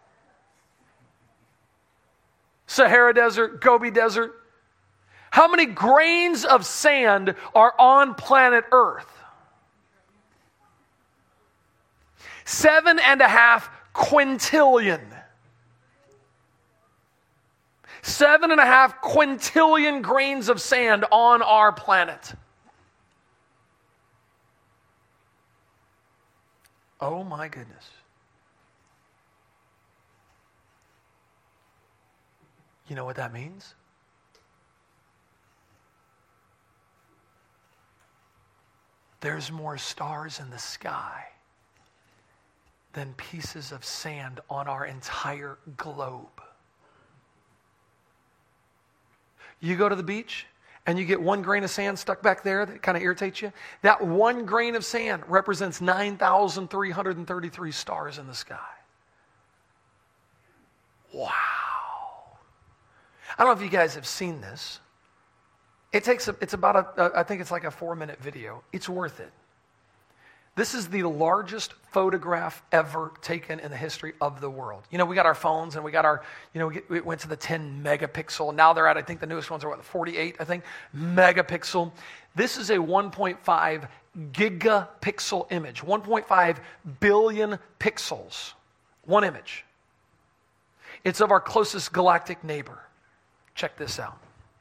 [SPEAKER 1] Sahara Desert, Gobi Desert. How many grains of sand are on planet Earth? Seven and a half quintillion. Seven and a half quintillion grains of sand on our planet. Oh my goodness. You know what that means? There's more stars in the sky than pieces of sand on our entire globe. You go to the beach and you get one grain of sand stuck back there that kind of irritates you. That one grain of sand represents nine thousand three hundred thirty-three stars in the sky. Wow. I don't know if you guys have seen this. It takes, a, it's about a, a, I think it's like a four minute video. It's worth it. This is the largest photograph ever taken in the history of the world. You know, we got our phones and we got our, you know, we, get, we went to the ten megapixel. Now they're at, I think the newest ones are what, the forty-eight, I think, megapixel. This is a one point five gigapixel image, one point five billion pixels, one image. It's of our closest galactic neighbor. Check this out.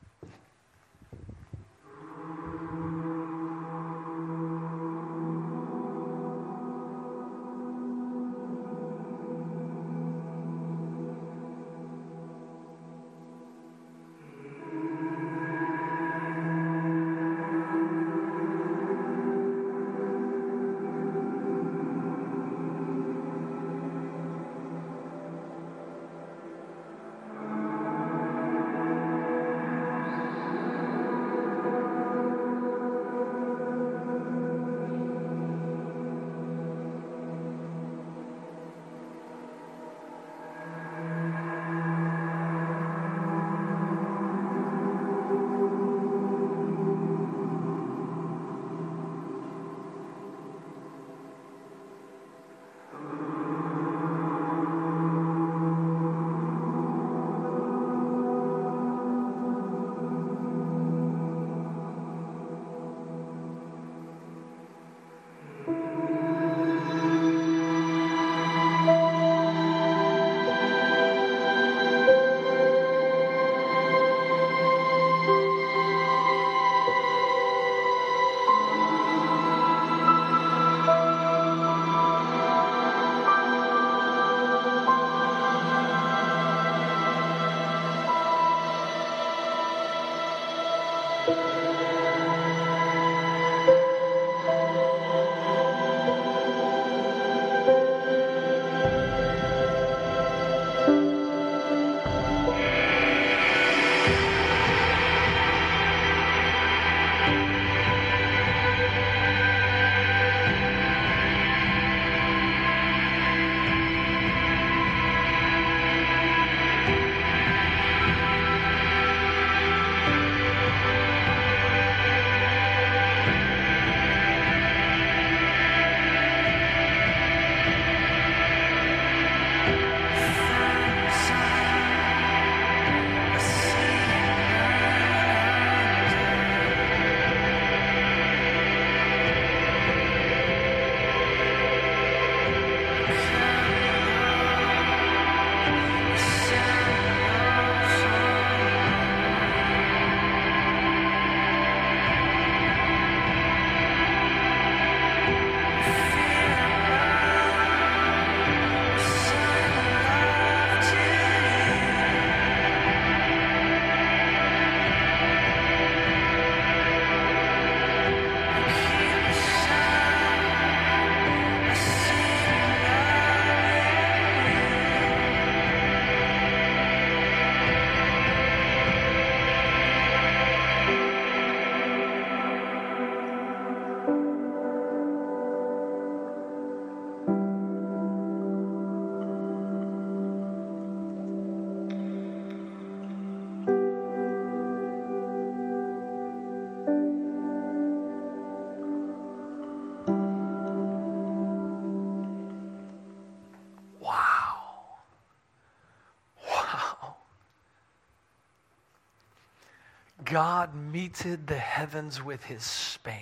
[SPEAKER 1] God meted the heavens with his span.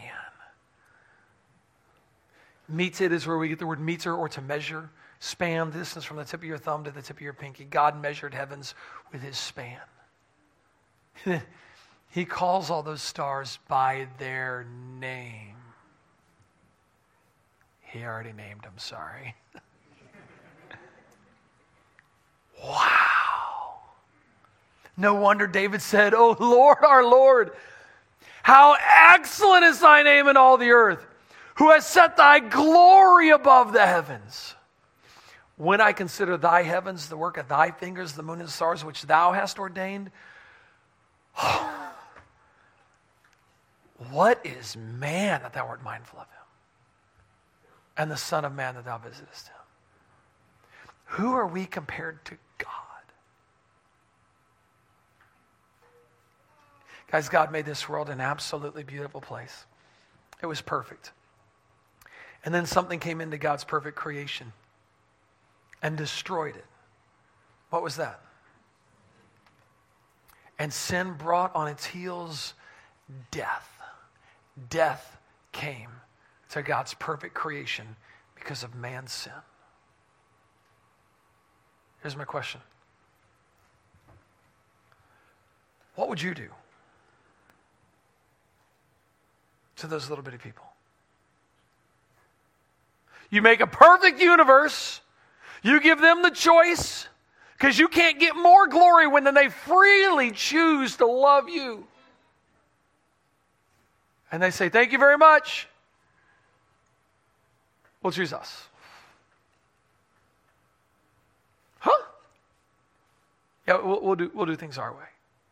[SPEAKER 1] Meted is where we get the word meter, or to measure. Span, distance from the tip of your thumb to the tip of your pinky. God measured heavens with his span. He calls all those stars by their name. He already named them, sorry. Wow. No wonder David said, "Oh Lord, our Lord, how excellent is thy name in all the earth, who has set thy glory above the heavens. When I consider thy heavens, the work of thy fingers, the moon and the stars, which thou hast ordained, oh, what is man that thou art mindful of him? And the Son of Man that thou visitest him?" Who are we compared to God? Guys, God made this world an absolutely beautiful place. It was perfect. And then something came into God's perfect creation and destroyed it. What was that? And sin brought on its heels death. Death came to God's perfect creation because of man's sin. Here's my question. What would you do to those little bitty people? You make a perfect universe. You give them the choice because you can't get more glory when they freely choose to love you. And they say, thank you very much. We'll choose us. Huh? Yeah, we'll, we'll do, we'll do things our way.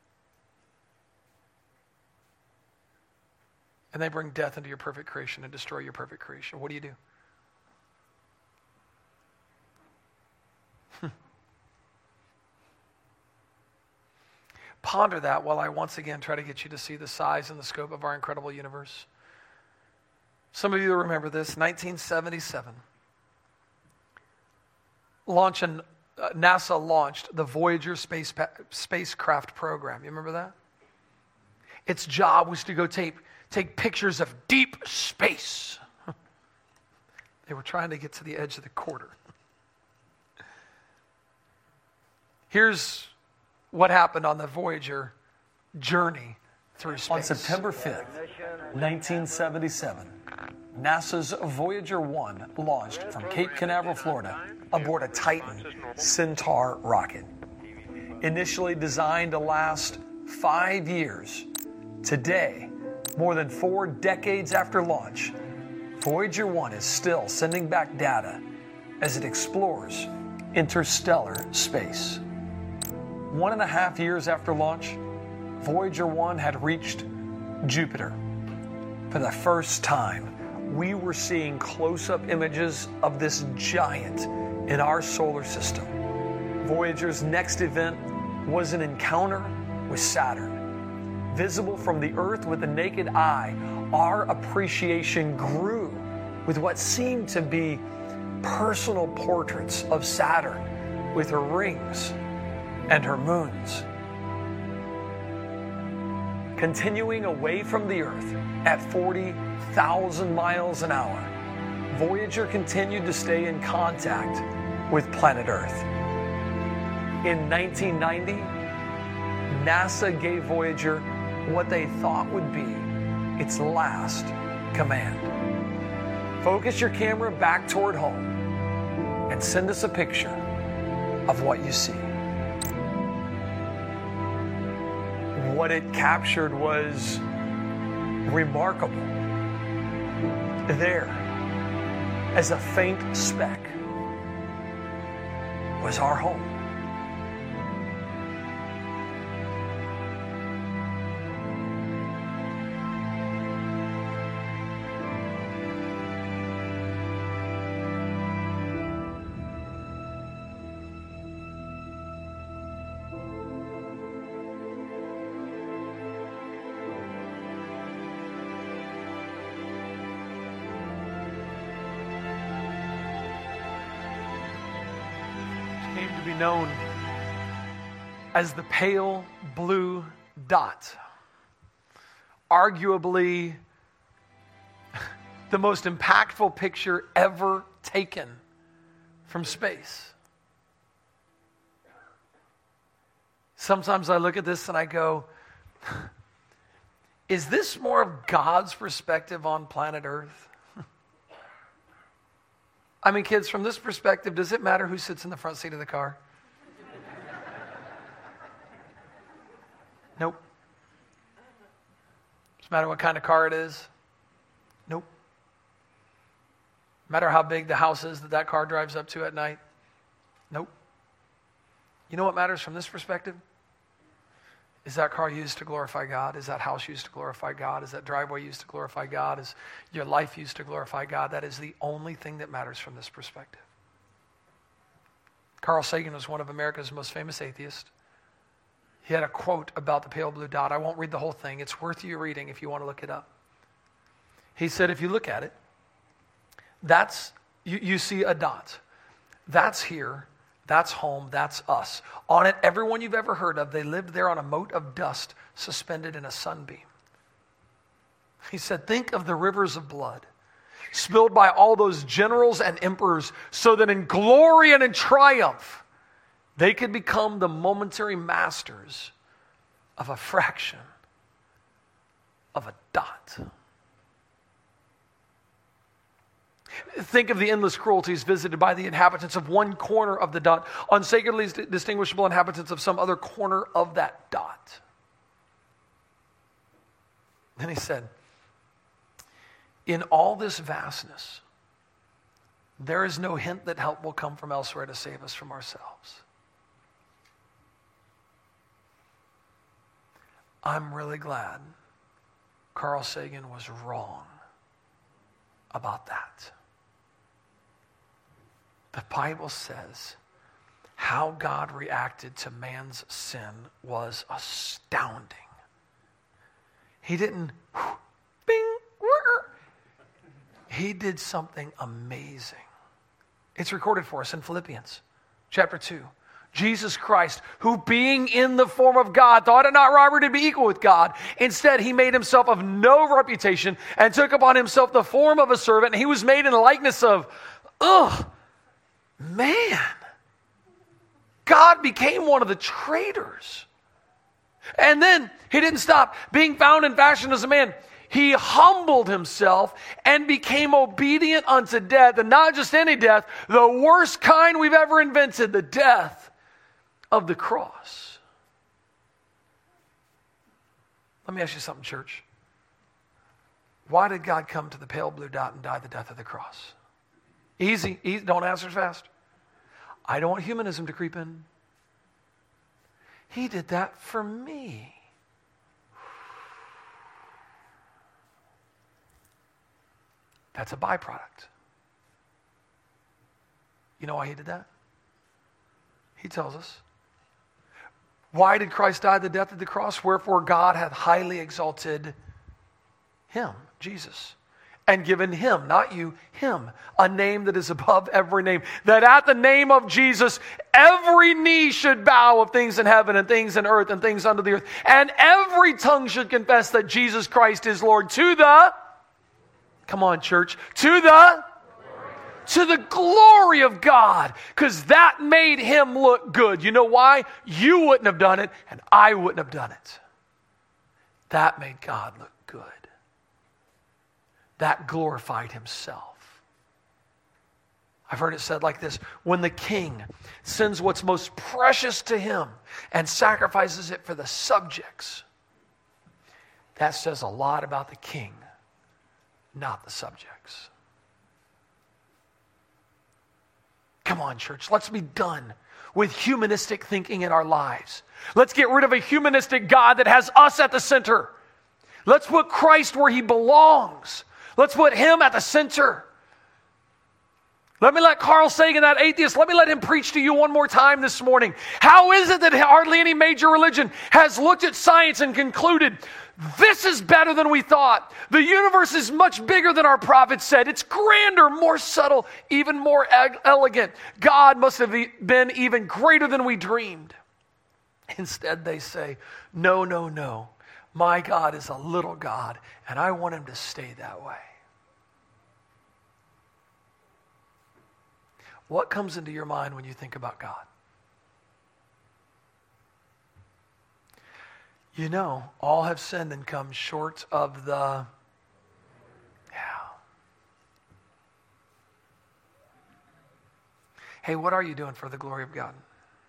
[SPEAKER 1] And they bring death into your perfect creation and destroy your perfect creation. What do you do? Ponder that while I once again try to get you to see the size and the scope of our incredible universe. Some of you remember this, nineteen seventy-seven. Launch and, uh, NASA launched the Voyager space pa- spacecraft program. You remember that? Its job was to go take, take pictures of deep space. They were trying to get to the edge of the quarter. Here's what happened on the Voyager journey through space.
[SPEAKER 5] On September fifth, nineteen seventy-seven, NASA's Voyager one launched from Cape Canaveral, Florida, aboard a Titan Centaur rocket. Initially designed to last five years, today, more than four decades after launch, Voyager one is still sending back data as it explores interstellar space. One and a half years after launch, Voyager one had reached Jupiter. For the first time, we were seeing close-up images of this giant in our solar system. Voyager's next event was an encounter with Saturn. Visible from the Earth with the naked eye, our appreciation grew with what seemed to be personal portraits of Saturn with her rings and her moons. Continuing away from the Earth at forty thousand miles an hour, Voyager continued to stay in contact with planet Earth. In nineteen ninety, NASA gave Voyager what they thought would be its last command. Focus your camera back toward home and send us a picture of what you see. What it captured was remarkable. There, as a faint speck, was our home.
[SPEAKER 1] Came to be known as the pale blue dot. Arguably the most impactful picture ever taken from space. Sometimes I look at this and I go, is this more of God's perspective on planet Earth? I mean, kids, from this perspective, does it matter who sits in the front seat of the car? Nope. Does it matter what kind of car it is? Nope. Matter how big the house is that that car drives up to at night? Nope. You know what matters from this perspective? Is that car used to glorify God? Is that house used to glorify God? Is that driveway used to glorify God? Is your life used to glorify God? That is the only thing that matters from this perspective. Carl Sagan was one of America's most famous atheists. He had a quote about the pale blue dot. I won't read the whole thing. It's worth you reading if you want to look it up. He said, if you look at it, That's, you, you see a dot. That's here. That's home. That's us. On it, everyone you've ever heard of, they lived there on a mote of dust suspended in a sunbeam. He said, think of the rivers of blood spilled by all those generals and emperors so that in glory and in triumph, they could become the momentary masters of a fraction of a dot. Think of the endless cruelties visited by the inhabitants of one corner of the dot on sacredly distinguishable inhabitants of some other corner of that dot. Then he said, in all this vastness, there is no hint that help will come from elsewhere to save us from ourselves. I'm really glad Carl Sagan was wrong about that. The Bible says how God reacted to man's sin was astounding. He didn't, bing, whir. He did something amazing. It's recorded for us in Philippians chapter two. Jesus Christ, who being in the form of God, thought it not robbery to be equal with God. Instead, he made himself of no reputation and took upon himself the form of a servant. And he was made in the likeness of, ugh, man. God became one of the traitors. And then he didn't stop. Being found in fashion as a man, he humbled himself and became obedient unto death. And not just any death, the worst kind we've ever invented, the death of the cross. Let me ask you something, church. Why did God come to the pale blue dot and die the death of the cross? Easy, easy. Don't answer fast. I don't want humanism to creep in. He did that for me. That's a byproduct. You know why he did that? He tells us. Why did Christ die the death of the cross? Wherefore God hath highly exalted him, Jesus, and given him, not you, him, a name that is above every name, that at the name of Jesus, every knee should bow of things in heaven and things in earth and things under the earth, and every tongue should confess that Jesus Christ is Lord to the, come on church, to the, to the glory of God, because that made him look good. You know why? You wouldn't have done it, and I wouldn't have done it. That made God look good. That glorified himself. I've heard it said like this: when the king sends what's most precious to him and sacrifices it for the subjects, that says a lot about the king, not the subjects. Come on, church, let's be done with humanistic thinking in our lives. Let's get rid of a humanistic God that has us at the center. Let's put Christ where he belongs. Let's put him at the center. Let me let Carl Sagan, that atheist, let me let him preach to you one more time this morning. How is it that hardly any major religion has looked at science and concluded, this is better than we thought. The universe is much bigger than our prophets said. It's grander, more subtle, even more eg- elegant. God must have e- been even greater than we dreamed. Instead, they say, no, no, no. My God is a little God, and I want him to stay that way. What comes into your mind when you think about God? You know, all have sinned and come short of the, yeah. Hey, what are you doing for the glory of God?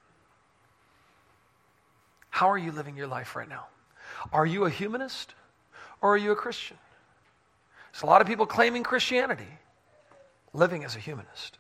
[SPEAKER 1] How are you living your life right now? Are you a humanist or are you a Christian? There's a lot of people claiming Christianity, living as a humanist.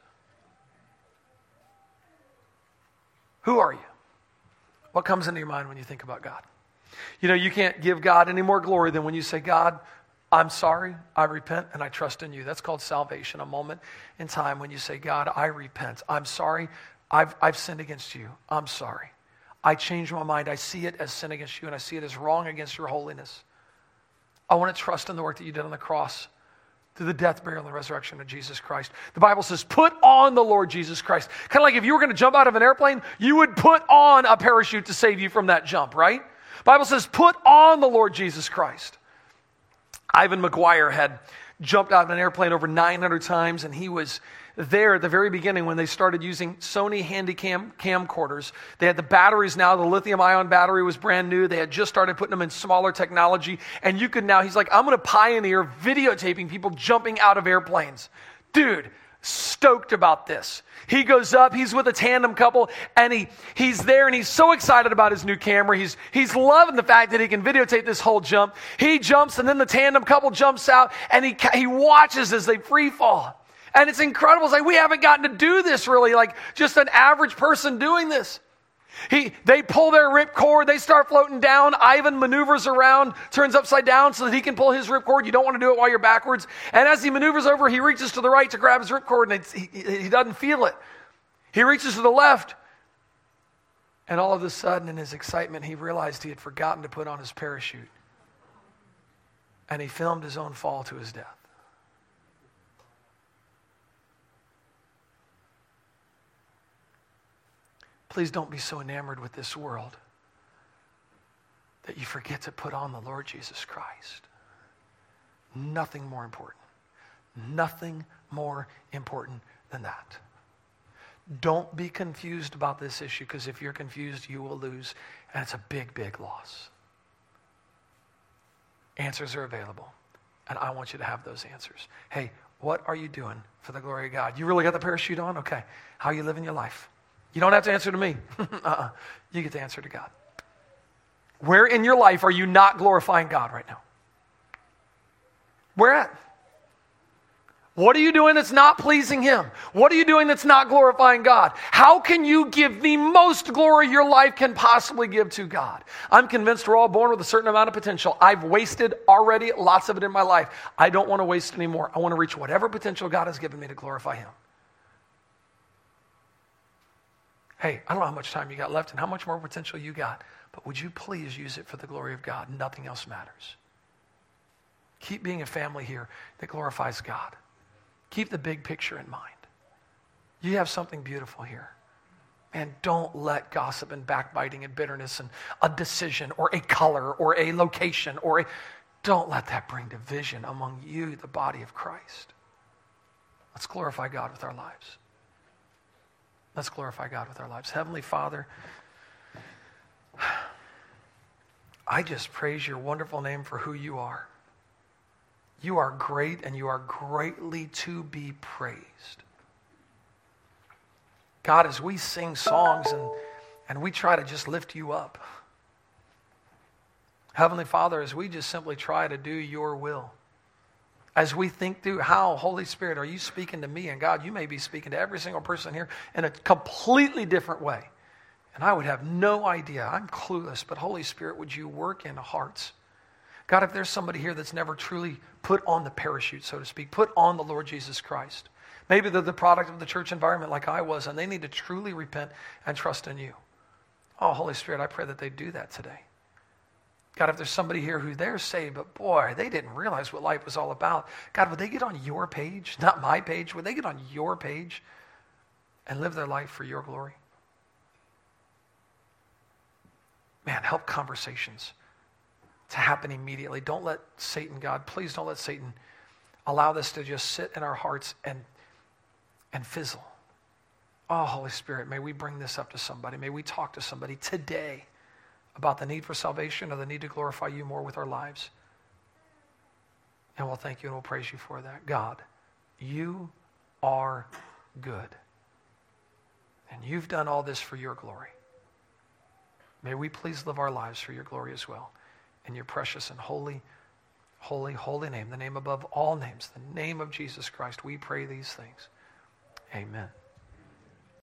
[SPEAKER 1] Who are you? What comes into your mind when you think about God? You know, you can't give God any more glory than when you say, God, I'm sorry, I repent, and I trust in you. That's called salvation, a moment in time when you say, God, I repent. I'm sorry, I've, I've sinned against you. I'm sorry. I changed my mind. I see it as sin against you, and I see it as wrong against your holiness. I want to trust in the work that you did on the cross through the death, burial, and the resurrection of Jesus Christ. The Bible says, put on the Lord Jesus Christ. Kind of like if you were going to jump out of an airplane, you would put on a parachute to save you from that jump, right? The Bible says, put on the Lord Jesus Christ. Ivan McGuire had jumped out of an airplane over nine hundred times, and he was there at the very beginning when they started using Sony Handycam camcorders. They had the batteries now. The lithium-ion battery was brand new. They had just started putting them in smaller technology. And you could now, he's like, I'm going to pioneer videotaping people jumping out of airplanes. Dude, stoked about this. He goes up, he's with a tandem couple, and he he's there, and he's so excited about his new camera. He's he's loving the fact that he can videotape this whole jump. He jumps, and then the tandem couple jumps out, and he he watches as they free fall. And it's incredible. It's like, we haven't gotten to do this really, like just an average person doing this. He, they pull their ripcord, they start floating down. Ivan maneuvers around, turns upside down so that he can pull his ripcord. You don't want to do it while you're backwards. And as he maneuvers over, he reaches to the right to grab his ripcord, and it's, he, he doesn't feel it. He reaches to the left, and all of a sudden, in his excitement, he realized he had forgotten to put on his parachute. And he filmed his own fall to his death. Please don't be so enamored with this world that you forget to put on the Lord Jesus Christ. Nothing more important. Nothing more important than that. Don't be confused about this issue, because if you're confused, you will lose, and it's a big, big loss. Answers are available, and I want you to have those answers. Hey, what are you doing for the glory of God? You really got the parachute on? Okay. How are you living your life? You don't have to answer to me. uh-uh. You get to answer to God. Where in your life are you not glorifying God right now? Where at? What are you doing that's not pleasing Him? What are you doing that's not glorifying God? How can you give the most glory your life can possibly give to God? I'm convinced we're all born with a certain amount of potential. I've wasted already lots of it in my life. I don't want to waste any more. I want to reach whatever potential God has given me to glorify Him. Hey, I don't know how much time you got left and how much more potential you got, but would you please use it for the glory of God? Nothing else matters. Keep being a family here that glorifies God. Keep the big picture in mind. You have something beautiful here. And don't let gossip and backbiting and bitterness and a decision or a color or a location or a... Don't let that bring division among you, the body of Christ. Let's glorify God with our lives. Let's glorify God with our lives. Heavenly Father, I just praise your wonderful name for who you are. You are great, and you are greatly to be praised. God, as we sing songs and, and we try to just lift you up, Heavenly Father, as we just simply try to do your will, as we think through how, Holy Spirit, are you speaking to me? And God, you may be speaking to every single person here in a completely different way. And I would have no idea. I'm clueless, but Holy Spirit, would you work in hearts? God, if there's somebody here that's never truly put on the parachute, so to speak, put on the Lord Jesus Christ. Maybe they're the product of the church environment like I was, and they need to truly repent and trust in you. Oh, Holy Spirit, I pray that they do that today. God, if there's somebody here who they're saved, but boy, they didn't realize what life was all about. God, would they get on your page, not my page? Would they get on your page and live their life for your glory? Man, help conversations to happen immediately. Don't let Satan, God, please don't let Satan allow this to just sit in our hearts and, and fizzle. Oh, Holy Spirit, may we bring this up to somebody. May we talk to somebody today about the need for salvation or the need to glorify you more with our lives. And we'll thank you and we'll praise you for that. God, you are good. And you've done all this for your glory. May we please live our lives for your glory as well. In your precious and holy, holy, holy name, the name above all names, the name of Jesus Christ, we pray these things. Amen.